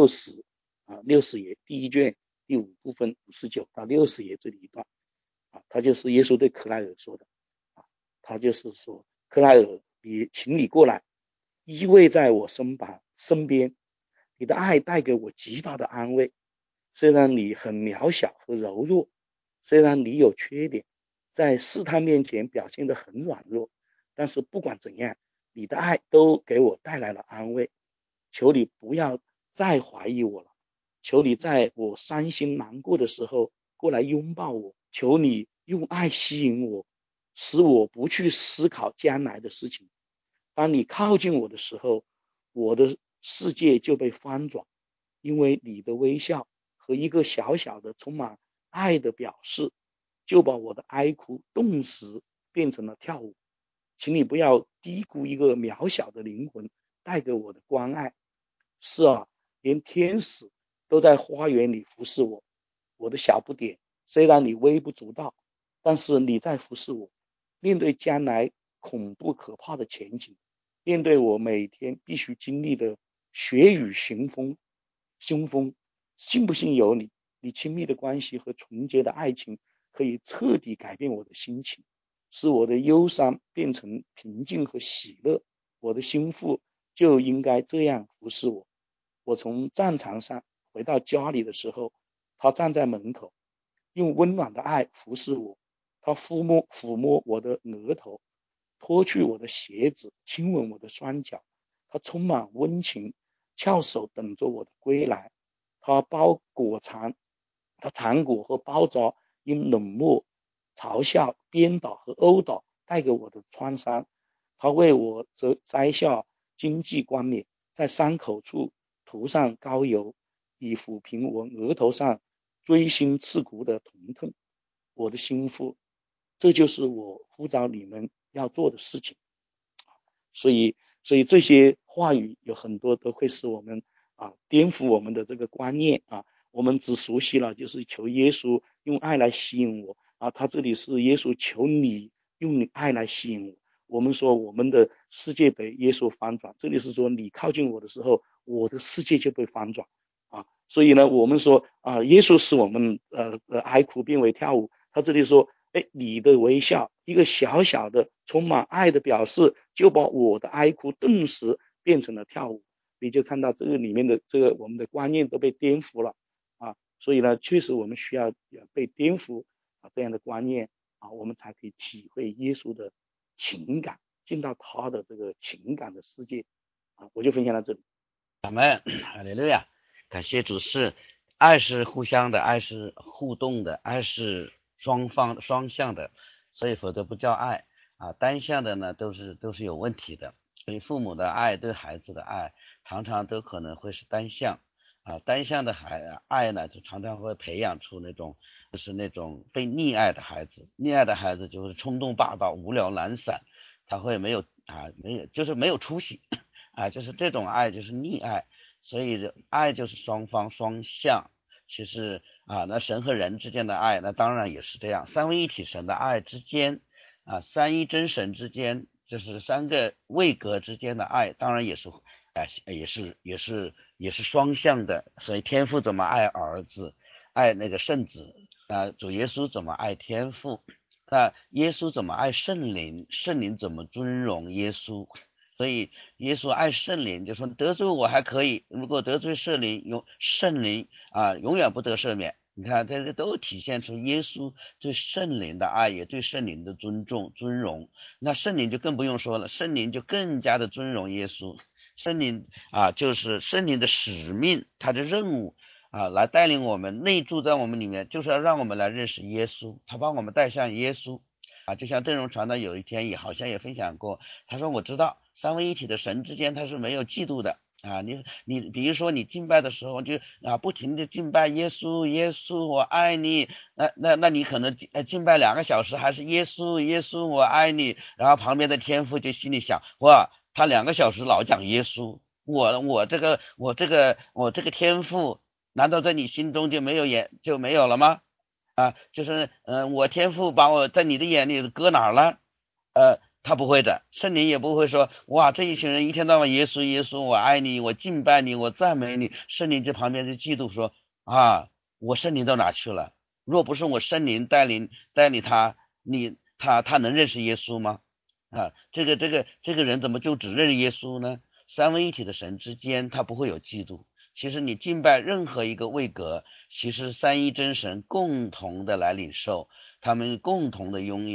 6060页，第1卷第5部分59到60页这里一段他就是耶稣对克莱尔说的他就是说克莱尔请你过来依偎在我身边，你的爱带给我极大的安慰，虽然你很渺小和柔弱，虽然你有缺点，在试探面前表现得很软弱， 但是不管怎样，你的爱都给我带来了安慰。求你不要再怀疑我了，求你在我伤心难过的时候过来拥抱我，求你用爱吸引我，使我不去思考将来的事情。当你靠近我的时候，我的世界就被翻转，因为你的微笑和一个小小的充满爱的表示，就把我的哀哭顿时变成了跳舞。请你不要低估一个渺小的灵魂带给我的关爱。是啊，连天使都在花园里服侍我。我的小不点，虽然你微不足道，但是你在服侍我。面对将来恐怖可怕的前景，面对我每天必须经历的血雨腥风，信不信有你？你亲密的关系和纯洁的爱情可以彻底改变我的心情，使我的忧伤变成平静和喜乐。我的心腹就应该这样服侍我。我从战场上回到家里的时候，他站在门口，用温暖的爱服侍我。他抚摸我的额头，脱去我的鞋子，亲吻我的双脚。他充满温情，翘首等着我的归来。他缠裹和包扎因冷漠、嘲笑、鞭打和殴打带给我的创伤。他为我摘下荆棘冠冕，在伤口处涂上膏油，以抚平我额头上锥心刺骨的疼痛。我的心腹，这就是我呼召你们要做的事情。所以这些话语有很多都会使我们颠覆我们的这个观念啊。我们只熟悉了就是求耶稣用爱来吸引我啊，他这里是耶稣求你用你爱来吸引我。我们说我们的世界被耶稣翻转，这里是说你靠近我的时候，我的世界就被翻转啊。所以呢，我们说耶稣使我们哀哭变为跳舞。他这里说，你的微笑，一个小小的充满爱的表示，就把我的哀哭顿时变成了跳舞。你就看到这个里面的这个我们的观念都被颠覆了啊。所以呢，确实我们需要被颠覆这样的观念啊，我们才可以体会耶稣的情感，进到他的这个情感的世界啊。我就分享到这里。 阿们，哈利路亚，感谢主。是爱是互相的，爱是互动的，爱是双方双向的，所以否则不叫爱啊。单向的呢都是有问题的。所以父母的爱对孩子的爱常常都可能会是单向啊。单向的爱呢，就常常会培养出那种被溺爱的孩子。溺爱的孩子就是冲动霸道、无聊懒散，他会没有就是没有出息啊，就是这种爱就是溺爱。所以爱就是双方双向。其实那神和人之间的爱，那当然也是这样。三位一体神的爱之间三一真神之间，就是三个位格之间的爱，当然也是双向的。所以天父怎么爱儿子，爱那个圣子主耶稣怎么爱天父，耶稣怎么爱圣灵，圣灵怎么尊荣耶稣。所以耶稣爱圣灵，就说得罪我还可以，如果得罪圣灵永远不得赦免。你看这都体现出耶稣对圣灵的爱，也对圣灵的尊重尊荣。那圣灵就更不用说了，圣灵就更加的尊荣耶稣。圣灵就是圣灵的使命，他的任务来带领我们，内住在我们里面，就是要让我们来认识耶稣，他把我们带向耶稣就像郑荣传道有一天好像也分享过，他说我知道三位一体的神之间他是没有嫉妒的你比如说你敬拜的时候就不停的敬拜耶稣，耶稣我爱你，那你可能敬拜2个小时还是耶稣，耶稣我爱你，然后旁边的天父就心里想，哇，他2个小时老讲耶稣，我这个天父难道在你心中就没有了吗？就是我天父把我在你的眼里搁哪儿了？他不会的，圣灵也不会说，哇，这一群人一天到晚耶稣耶稣，我爱你，我敬拜你，我赞美你。圣灵在旁边就嫉妒说，我圣灵到哪去了？若不是我圣灵带领他，他能认识耶稣吗？这个人怎么就只认识耶稣呢？三位一体的神之间他不会有嫉妒。其实你敬拜任何一个位格，其实三一真神共同的来领受，他们共同的拥有，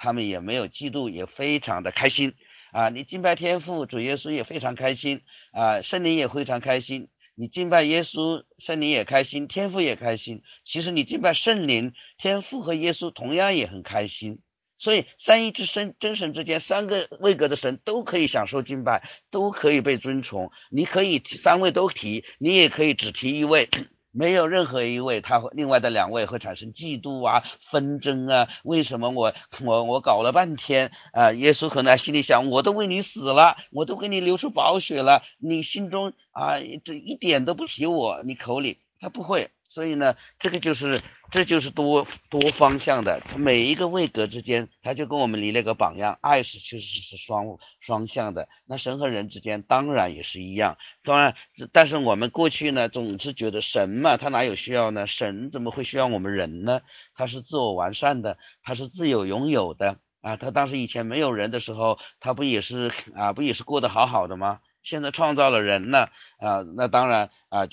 他们也没有嫉妒，也非常的开心啊。你敬拜天父，主耶稣也非常开心啊，圣灵也非常开心。你敬拜耶稣，圣灵也开心，天父也开心。其实你敬拜圣灵，天父和耶稣同样也很开心。所以三一之神真神之间三个位格的神都可以享受敬拜，都可以被尊崇。你可以三位都提，你也可以只提一位，没有任何一位他另外的两位会产生嫉妒啊、纷争啊。为什么我搞了半天啊？耶稣可能心里想，我都为你死了，我都给你流出宝血了，你心中啊这一点都不提我，你口里他不会。所以呢，这就是多方向的，每一个位格之间，他就跟我们立了个榜样，爱其实是双向的。那神和人之间当然也是一样，当然，但是我们过去呢，总是觉得神嘛，他哪有需要呢？神怎么会需要我们人呢？他是自我完善的，他是自有拥有的啊。他当时以前没有人的时候，他不也是过得好好的吗？现在创造了人呢，那当然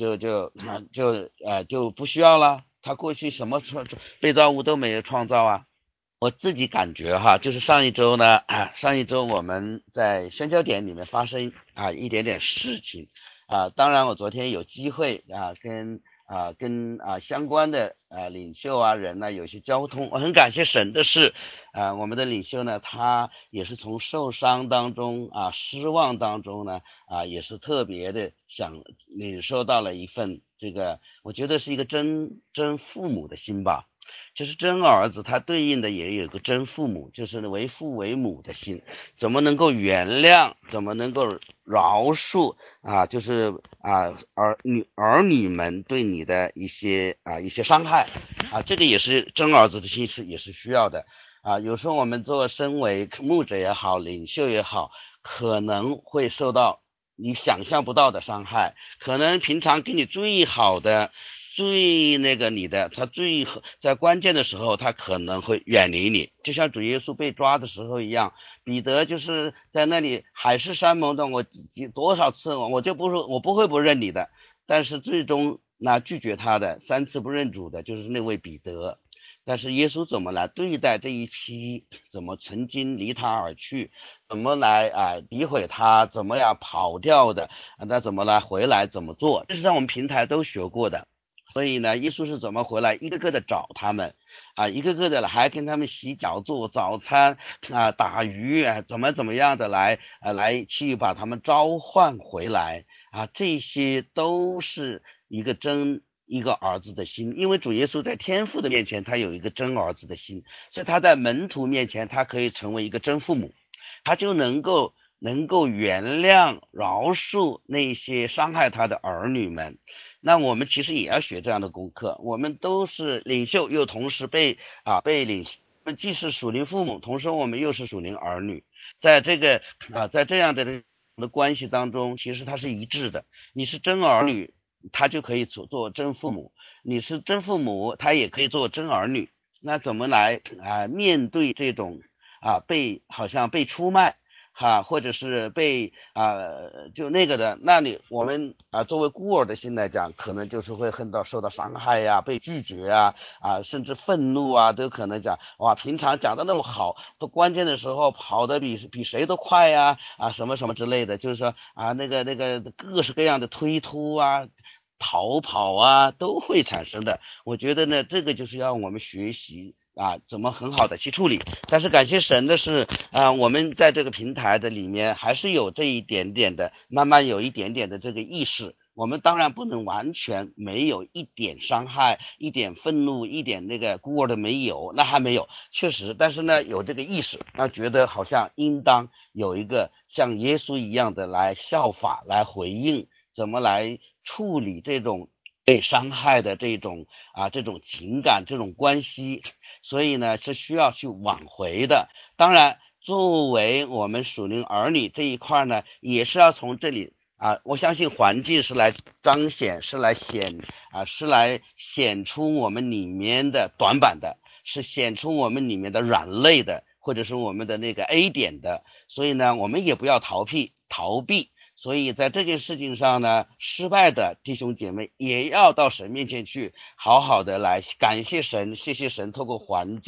就不需要了。他过去什么被造物都没有创造啊。我自己感觉哈，就是上一周我们在宣教点里面发生一点点事情当然我昨天有机会跟相关的领袖人呢有些交通。我很感谢神的是我们的领袖呢，他也是从受伤当中失望当中呢也是特别的想领受到了一份这个，我觉得是一个真父母的心吧。就是真儿子，他对应的也有个真父母，就是为父为母的心，怎么能够原谅，怎么能够饶恕就是儿女们对你的一些伤害这个也是真儿子的心也是需要的有时候我们身为牧者也好，领袖也好，可能会受到你想象不到的伤害，可能平常给你最好的最你的，他最在关键的时候他可能会远离你，就像主耶稣被抓的时候一样。彼得就是在那里海誓山盟的，我多少次我不会不认你的，但是最终拒绝他的3次不认主的就是那位彼得。但是耶稣怎么来对待这一批怎么曾经离他而去，怎么来诋毁他，怎么样跑掉的那怎么来回来怎么做，这是在我们平台都学过的。所以呢，耶稣是怎么回来，一个个的找他们一个个的还跟他们洗脚做早餐打鱼怎么样的来去把他们召唤回来这些都是一个儿子的心。因为主耶稣在天父的面前他有一个真儿子的心，所以他在门徒面前他可以成为一个真父母，他就能够原谅饶恕那些伤害他的儿女们。那我们其实也要学这样的功课，我们都是领袖，又同时被领袖，既是属灵父母，同时我们又是属灵儿女，在这个在这样的关系当中，其实它是一致的。你是真儿女，他就可以做真父母；你是真父母，他也可以做真儿女。那怎么来面对这种好像被出卖或者是被就那个的，那我们作为孤儿的心来讲，可能就是会受到伤害被拒绝甚至愤怒都可能讲哇，平常讲的那么好，都关键的时候跑得比谁都快什么什么之类的，就是说那个各式各样的推脱逃跑都会产生的。我觉得呢，这个就是要我们学习怎么很好的去处理。但是感谢神的是我们在这个平台的里面还是有这一点点的，慢慢有一点点的这个意识。我们当然不能完全没有一点伤害，一点愤怒，一点那个孤儿的没有，那还没有，确实。但是呢，有这个意识，觉得好像应当有一个像耶稣一样的来效法，来回应，怎么来处理这种被伤害的这种情感，这种关系。所以呢，是需要去挽回的。当然作为我们属灵儿女这一块呢，也是要从这里我相信环境是来彰显，是来显出我们里面的短板的，是显出我们里面的软肋的，或者是我们的那个 A 点的。所以呢，我们也不要逃避。所以在这件事情上呢，失败的弟兄姐妹也要到神面前去好好的来感谢神，谢谢神透过环境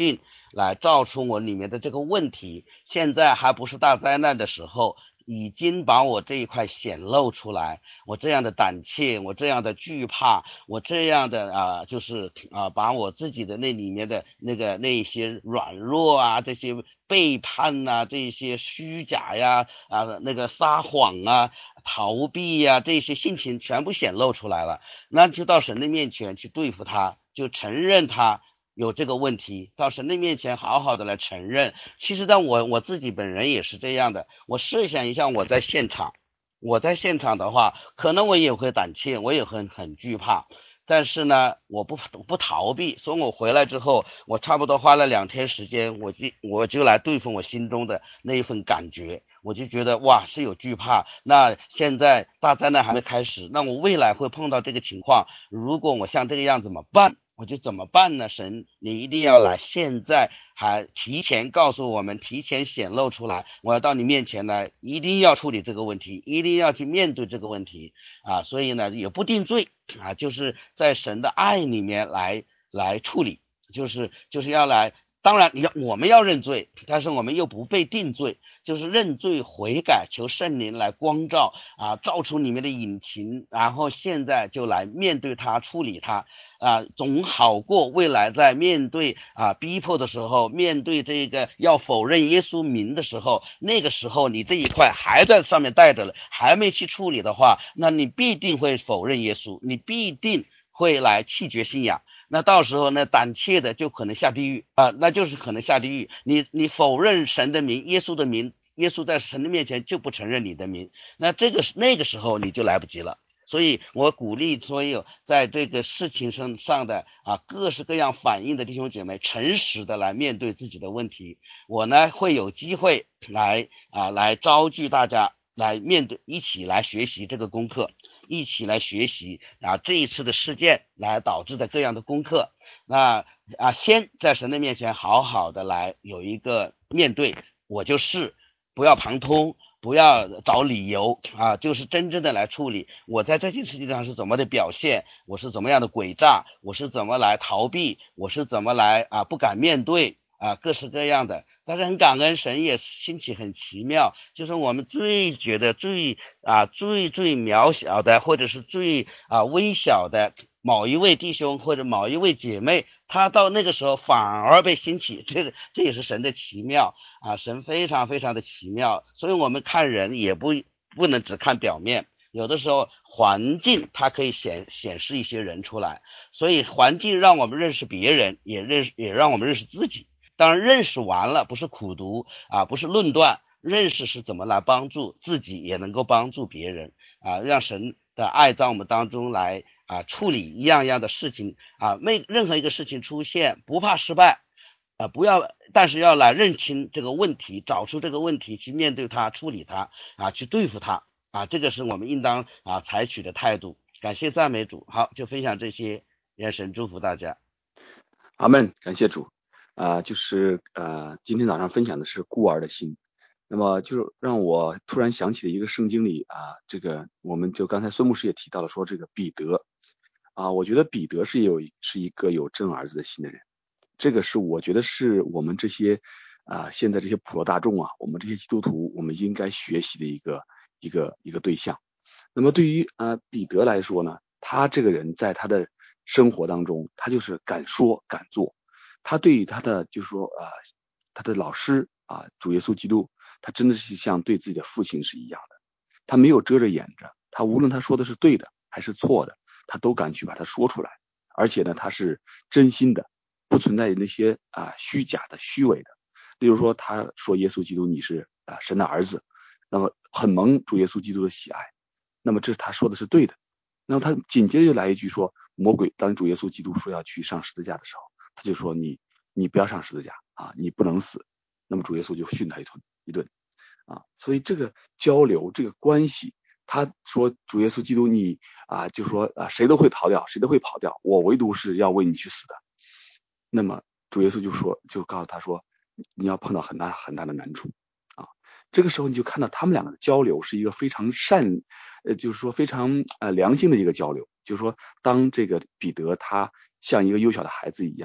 来照出我里面的这个问题，现在还不是大灾难的时候，已经把我这一块显露出来，我这样的胆怯，我这样的惧怕，我这样的就是把我自己的那里面的那一些软弱啊，这些背叛啊，这些虚假呀那个撒谎啊，逃避呀，这些性情全部显露出来了，那就到神的面前去对付他，就承认他有这个问题，到神的面前好好的来承认。其实当我自己本人也是这样的，我设想一下我在现场，的话，可能我也会胆怯，我也很惧怕，但是呢，我不逃避，所以我回来之后，我差不多花了2天时间，我就来对付我心中的那一份感觉，我就觉得哇是有惧怕，那现在大灾难还没开始，那我未来会碰到这个情况，如果我像这个样怎么办？我就怎么办呢？神，你一定要来，现在还提前告诉我们，提前显露出来，我要到你面前来，一定要处理这个问题，一定要去面对这个问题所以呢，也不定罪就是在神的爱里面来处理，就是要来。当然，我们要认罪，但是我们又不被定罪，就是认罪悔改，求圣灵来光照照出里面的隐情，然后现在就来面对它，处理它总好过未来在面对逼迫的时候，面对这个要否认耶稣名的时候，那个时候你这一块还在上面带着了，还没去处理的话，那你必定会否认耶稣，你必定会来弃绝信仰。那到时候呢，胆怯的就可能下地狱那就是可能下地狱。你否认神的名，耶稣的名，耶稣在神的面前就不承认你的名，那那个时候你就来不及了。所以我鼓励所有在这个事情上的各式各样反应的弟兄姐妹，诚实的来面对自己的问题。我呢会有机会来召集大家来面对，一起来学习这个功课，一起来学习这一次的事件来导致的各样的功课。那先在神的面前好好的来有一个面对，我就是不要旁通，不要找理由就是真正的来处理我在这件事情上是怎么的表现，我是怎么样的诡诈，我是怎么来逃避，我是怎么来不敢面对各式各样的。但是很感恩神也兴起很奇妙，就是我们觉得最渺小的，或者是最微小的某一位弟兄或者某一位姐妹，他到那个时候反而被兴起，这也是神的奇妙神非常非常的奇妙。所以我们看人也不能只看表面，有的时候环境它可以显示一些人出来，所以环境让我们认识别人，也让我们认识自己。当然认识完了不是苦读不是论断，认识是怎么来帮助自己，也能够帮助别人让神的爱在我们当中来处理一样样的事情任何一个事情出现，不怕失败但是要来认清这个问题，找出这个问题，去面对它，处理它去对付它这个是我们应当采取的态度。感谢赞美主。好，就分享这些，愿神祝福大家。 阿们，感谢主今天早上分享的是孤儿的心，那么就让我突然想起了一个圣经里这个我们就刚才孙牧师也提到了，说这个彼得我觉得彼得是一个有真儿子的心的人，这个是我觉得是我们这些现在这些普罗大众我们这些基督徒我们应该学习的一个对象。那么对于彼得来说呢，他这个人在他的生活当中，他就是敢说敢做，他对于他的就是说他的老师主耶稣基督，他真的是像对自己的父亲是一样的，他没有遮着掩着，他无论他说的是对的还是错的，他都敢去把它说出来，而且呢他是真心的，不存在那些虚假的虚伪的。例如说他说耶稣基督你是神的儿子，那么很蒙主耶稣基督的喜爱，那么这他说的是对的。那么他紧接着就来一句说，魔鬼当主耶稣基督说要去上十字架的时候，他就说你不要上十字架你不能死。那么主耶稣就训他一顿所以这个交流这个关系，他说主耶稣基督你就说谁都会逃掉，谁都会跑掉，我唯独是要为你去死的。那么主耶稣就告诉他说，你要碰到很大很大的难处这个时候你就看到他们两个的交流是一个非常就是说非常良性的一个交流，就是说当这个彼得他像一个幼小的孩子一样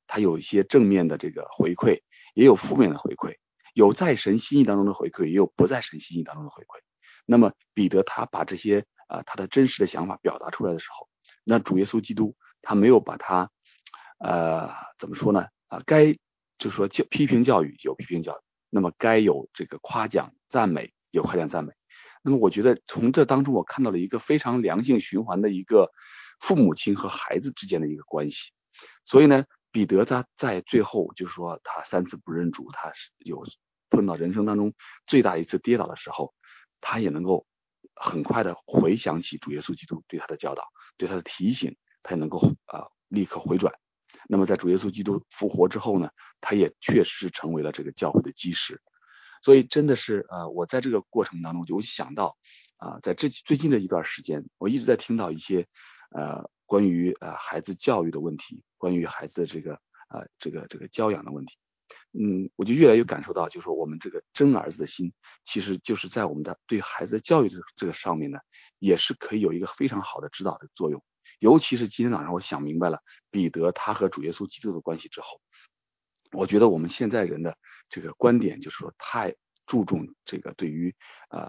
它有一些正面的这个回馈，也有负面的回馈，有在神心意当中的回馈，也有不在神心意当中的回馈。那么彼得他把这些他的真实的想法表达出来的时候，那主耶稣基督他没有把他怎么说呢该就是说批评教育有批评教育，那么该有这个夸奖赞美有夸奖赞美。那么我觉得从这当中我看到了一个非常良性循环的一个父母亲和孩子之间的一个关系。所以呢，彼得他在最后就是说他3次不认主，他有碰到人生当中最大一次跌倒的时候，他也能够很快的回想起主耶稣基督对他的教导，对他的提醒，他也能够立刻回转。那么在主耶稣基督复活之后呢，他也确实成为了这个教会的基石。所以真的是我在这个过程当中就想到在最近的一段时间，我一直在听到一些关于孩子教育的问题，关于孩子的这个教养的问题。我就越来越感受到，就是说我们这个真儿子的心，其实就是在我们的对孩子的教育这个上面呢，也是可以有一个非常好的指导的作用。尤其是今天早上我想明白了彼得他和主耶稣基督的关系之后，我觉得我们现在人的这个观点就是说太注重这个对于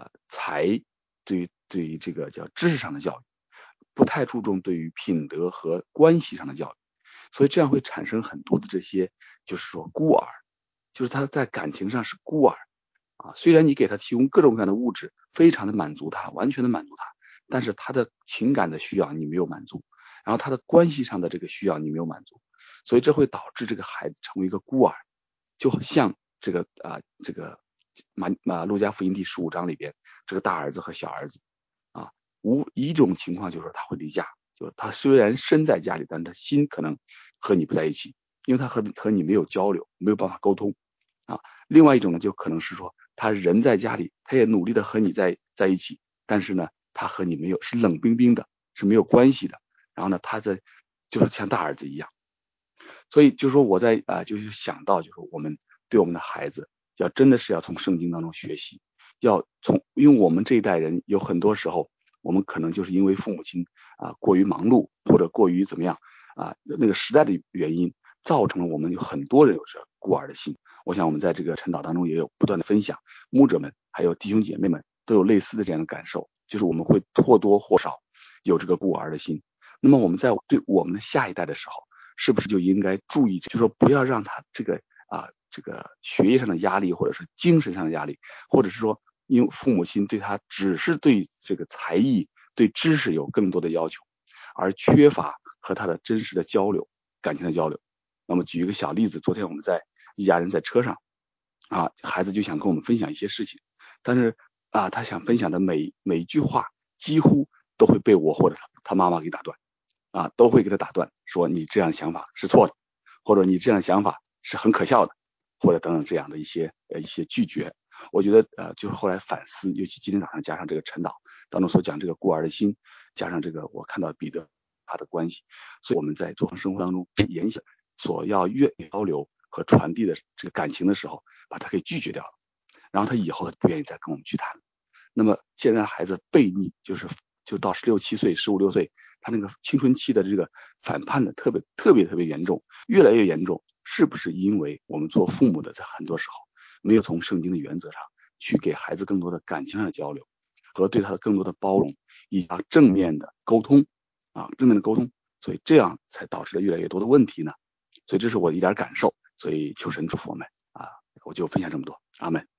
对于这个叫知识上的教育，不太注重对于品德和关系上的教育，所以这样会产生很多的这些就是说孤儿，就是他在感情上是孤儿虽然你给他提供各种各样的物质，非常的满足他，完全的满足他，但是他的情感的需要你没有满足，然后他的关系上的这个需要你没有满足，所以这会导致这个孩子成为一个孤儿。就像这个路加福音第15章里边这个大儿子和小儿子一种情况就是说他会离家，就是他虽然身在家里，但是他心可能和你不在一起，因为他和你没有交流，没有办法沟通另外一种呢，就可能是说他人在家里，他也努力的和你在一起，但是呢他和你是冷冰冰的，是没有关系的，然后呢他就是像大儿子一样。所以就是说我在就是想到就是我们对我们的孩子真的是要从圣经当中学习，因为我们这一代人有很多时候我们可能就是因为父母亲过于忙碌或者过于怎么样那个时代的原因，造成了我们有很多人有着孤儿的心。我想我们在这个晨祷当中也有不断的分享，牧者们还有弟兄姐妹们都有类似的这样的感受，就是我们会或多或少有这个孤儿的心。那么我们在对我们的下一代的时候，是不是就应该注意，就是说不要让他这个学业上的压力，或者是精神上的压力，或者是说因为父母亲对他只是对这个才艺对知识有更多的要求，而缺乏和他的真实的交流，感情的交流。那么举一个小例子，昨天我们一家人在车上孩子就想跟我们分享一些事情，但是他想分享的每一句话几乎都会被我或者他妈妈给打断都会给他打断，说你这样想法是错的，或者你这样想法是很可笑的，或者等等这样的一些拒绝。我觉得就是后来反思，尤其今天早上加上这个晨祷当中所讲这个孤儿的心，加上这个我看到彼得他的关系，所以我们在做生活当中言行所要交流和传递的这个感情的时候，把他给拒绝掉了，然后他以后他不愿意再跟我们去谈了。那么现在孩子悖逆，就到16、17岁、15、16岁，他那个青春期的这个反叛的特别严重，越来越严重。是不是因为我们做父母的在很多时候没有从圣经的原则上去给孩子更多的感情上的交流和对他的更多的包容，以及正面的沟通所以这样才导致了越来越多的问题呢？所以这是我的一点感受，所以求神祝福我们我就分享这么多，阿们。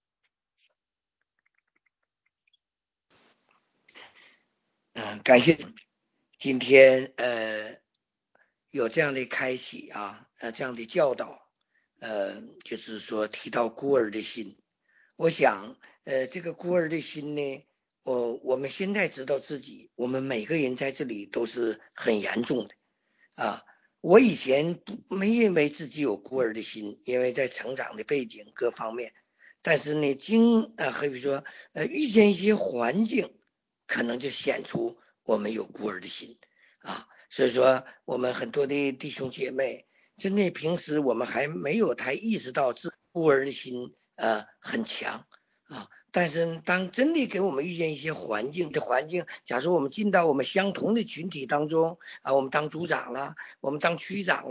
感谢今天有这样的开启这样的教导就是说提到孤儿的心。我想这个孤儿的心呢，我们现在知道自己，我们每个人在这里都是很严重的我以前没认为自己有孤儿的心，因为在成长的背景各方面，但是呢比如说遇见一些环境，可能就显出我们有孤儿的心所以说我们很多的弟兄姐妹真的平时我们还没有太意识到自己孤儿的心很强但是当真的给我们遇见一些环境，假如我们进到我们相同的群体当中我们当组长了，我们当区长了，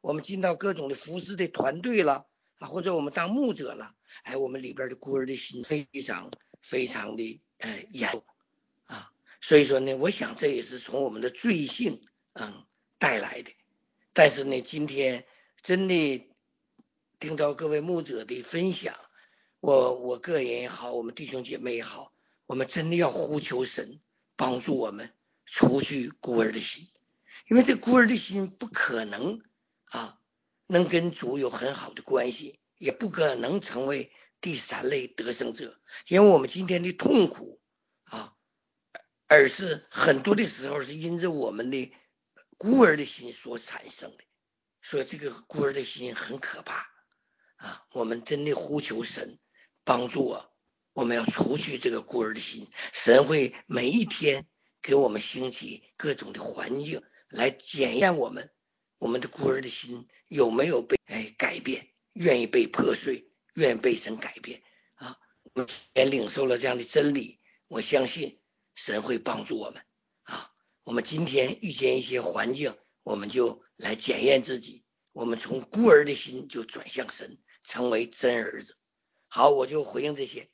我们进到各种的服侍的团队了或者我们当牧者了，我们里边的孤儿的心非常非常的严重所以说呢，我想这也是从我们的罪性带来的。但是呢，今天真的听到各位牧者的分享，我个人也好，我们弟兄姐妹也好，我们真的要呼求神帮助我们除去孤儿的心，因为这孤儿的心不可能能跟主有很好的关系，也不可能成为第三类得胜者，因为我们今天的痛苦而是很多的时候是因着我们的孤儿的心所产生的，所以这个孤儿的心很可怕我们真的呼求神帮助我们要除去这个孤儿的心，神会每一天给我们兴起各种的环境来检验我们的孤儿的心有没有被改变，愿意被破碎，愿意被神改变我们也领受了这样的真理，我相信神会帮助我们我们今天遇见一些环境，我们就来检验自己，我们从孤儿的心就转向神，成为真儿子。好，我就回应这些。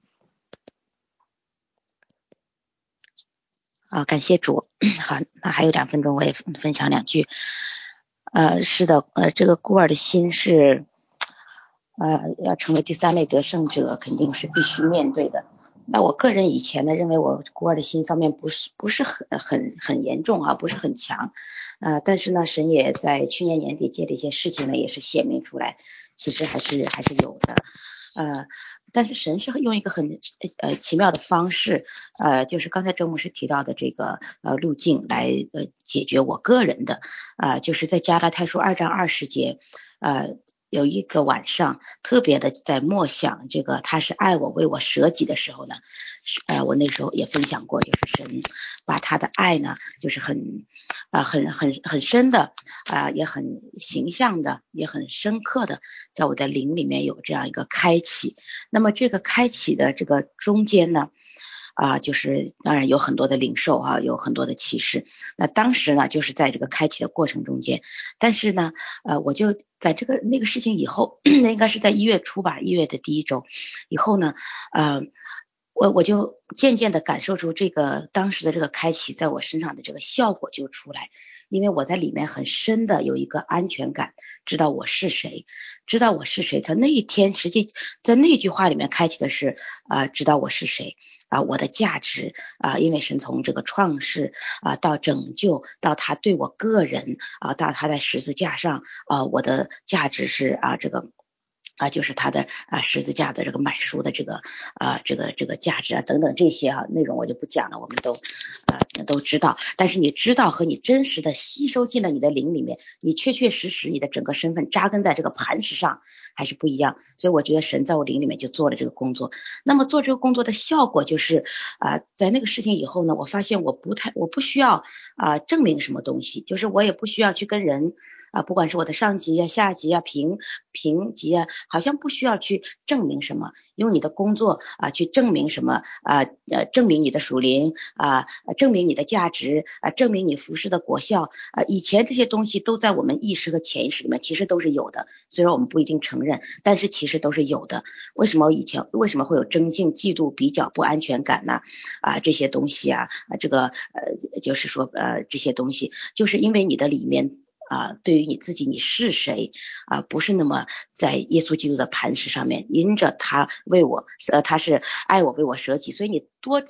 感谢主。好，那还有2分钟，我也分享2句。是的，这个孤儿的心是要成为第3类得胜者，肯定是必须面对的。那我个人以前呢，认为我孤儿的心方面不是很严重不是很强但是呢，神也在去年年底借这些事情呢，也是显明出来，其实还是有的但是神是用一个很奇妙的方式就是刚才周牧师提到的这个路径来解决我个人的就是在加拉太书2章20节有一个晚上特别的在默想这个他是爱我为我舍己的时候呢我那时候也分享过，就是神把他的爱呢就是很深的也很形象的也很深刻的在我的灵里面有这样一个开启。那么这个开启的这个中间呢就是当然有很多的领受有很多的启示。那当时呢就是在这个开启的过程中间，但是呢我就在那个事情以后那应该是在1月初吧，1月的第1周以后呢我就渐渐的感受出这个当时的这个开启在我身上的这个效果就出来，因为我在里面很深的有一个安全感，知道我是谁。在那一天实际在那句话里面开启的是知道我是谁我的价值因为神从这个创世到拯救到他对我个人到他在十字架上我的价值是这个就是他的十字架的这个买赎的这个价值等等这些内容我就不讲了，我们都知道。但是你知道和你真实的吸收进了你的灵里面，你确确实实你的整个身份扎根在这个磐石上还是不一样。所以我觉得神在我灵里面就做了这个工作。那么做这个工作的效果就是在那个事情以后呢，我发现我不需要证明什么东西，就是我也不需要去跟人不管是我的上级下级评级好像不需要去证明什么，用你的工作去证明什么证明你的属灵证明你的价值证明你服侍的果效以前这些东西都在我们意识和潜意识里面其实都是有的，虽然我们不一定承认，但是其实都是有的。为什么会有争竞嫉妒比较不安全感呢这些东西这个就是说这些东西就是因为你的里面对于你自己你是谁不是那么在耶稣基督的磐石上面，因着他为我他是爱我为我舍己，所以你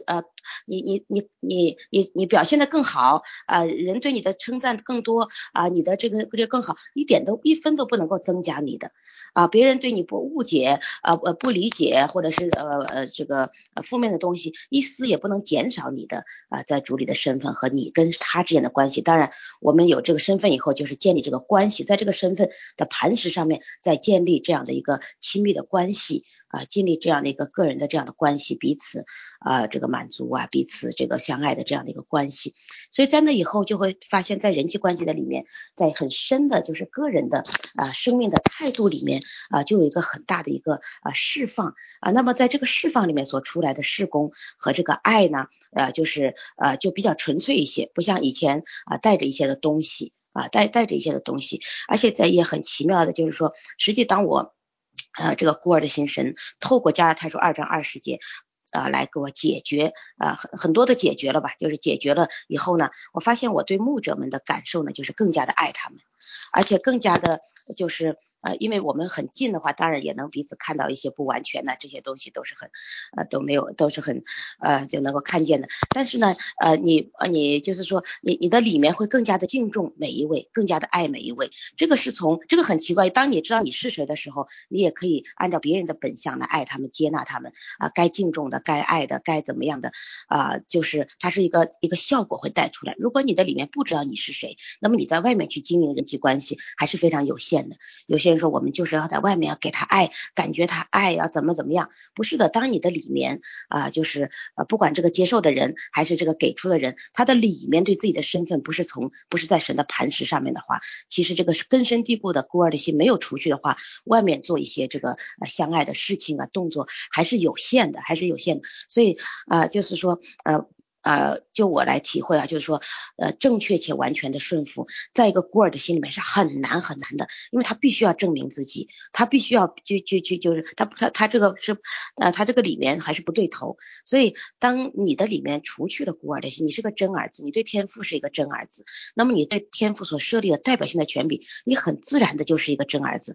你表现得更好人对你的称赞更多你的这个更好，一分都不能够增加你的别人对你不误解不理解或者是这个负面的东西一丝也不能减少你的在主里的身份和你跟他之间的关系。当然我们有这个身份以后就是建立这个关系，在这个身份的磐石上面再建立这样的一个亲密的关系建立这样的一个个人的这样的关系，彼此这个满足彼此这个相爱的这样的一个关系。所以在那以后就会发现在人际关系的里面，在很深的就是个人的生命的态度里面就有一个很大的一个释放那么在这个释放里面所出来的事工和这个爱呢就是就比较纯粹一些，不像以前带着一些的东西带着一些的东西，而且也很奇妙的就是说，实际当我这个孤儿的心神透过加拉太书2章20节来给我解决很多的解决了吧，就是解决了以后呢，我发现我对牧者们的感受呢，就是更加的爱他们，而且更加的就是因为我们很近的话，当然也能彼此看到一些不完全的这些东西都是很都是很就能够看见的。但是呢你就是说你的里面会更加的敬重每一位，更加的爱每一位。这个很奇怪，当你知道你是谁的时候，你也可以按照别人的本相来爱他们，接纳他们该敬重的，该爱的，该怎么样的就是它是一个效果会带出来。如果你的里面不知道你是谁，那么你在外面去经营人际关系还是非常有限的。有些人说我们就是要在外面要给他爱，感觉他爱要怎么样，不是的。当你的里面就是不管这个接受的人还是这个给出的人，他的里面对自己的身份不是在神的磐石上面的话，其实这个是根深蒂固的孤儿的心没有除去的话，外面做一些这个相爱的事情动作还是有限的。所以就是说就我来体会就是说正确且完全的顺服在一个孤儿的心里面是很难的，因为他必须要证明自己，他必须要就是他这个是他这个里面还是不对头。所以当你的里面除去了孤儿的心，你是个真儿子，你对天父是一个真儿子，那么你对天父所设立的代表性的权柄，你很自然的就是一个真儿子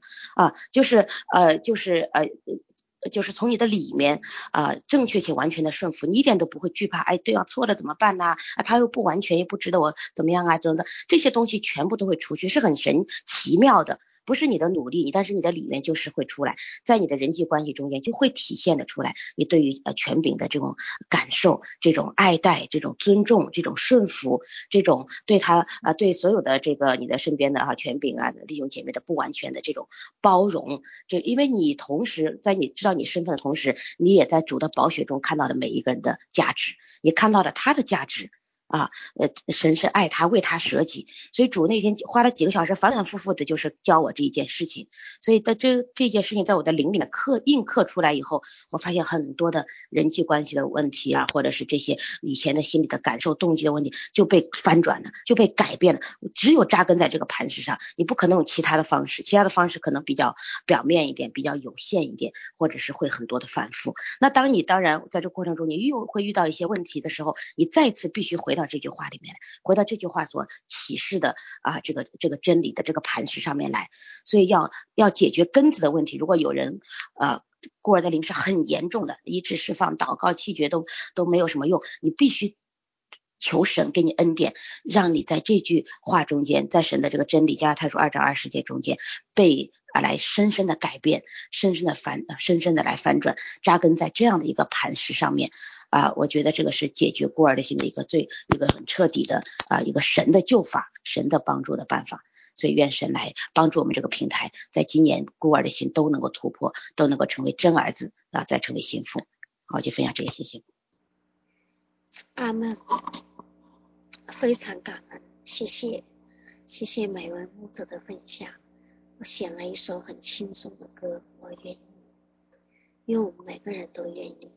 就是从你的里面正确且完全的顺服，你一点都不会惧怕对错了怎么办呢他又不完全又不知道我怎么样怎么的，这些东西全部都会出去，是很神奇妙的，不是你的努力，但是你的里面就是会出来，在你的人际关系中间就会体现的出来，你对于权柄的这种感受，这种爱戴，这种尊重，这种顺服，这种对他对所有的这个你的身边的权柄弟兄姐妹的不完全的这种包容，因为你同时在你知道你身份的同时，你也在主的宝血中看到了每一个人的价值，也看到了他的价值神是爱他，为他舍己，所以主那天花了几个小时反反复复的就是教我这一件事情。所以这件事情在我的灵里面印刻出来以后，我发现很多的人际关系的问题或者是这些以前的心理的感受动机的问题就被翻转了，就被改变了，只有扎根在这个磐石上，你不可能有其他的方式，其他的方式可能比较表面一点，比较有限一点，或者是会很多的反复。那当然在这过程中你又会遇到一些问题的时候，你再次必须回到这句话里面，回到这句话所启示的这个真理的这个磐石上面来。所以要解决根子的问题，如果有人孤儿的灵是很严重的，医治释放祷告气绝都没有什么用，你必须求神给你恩典，让你在这句话中间，在神的这个真理加拉太书2章20节中间被来深深的改变，深深的来翻转，扎根在这样的一个磐石上面我觉得这个是解决孤儿的心的一个很彻底的一个神的救法，神的帮助的办法。所以愿神来帮助我们这个平台，在今年孤儿的心都能够突破，都能够成为真儿子再成为心腹。好，就分享这些，谢谢。 阿们，非常感恩，谢谢每位牧者的分享。我选了一首很轻松的歌，我愿意，因为我们每个人都愿意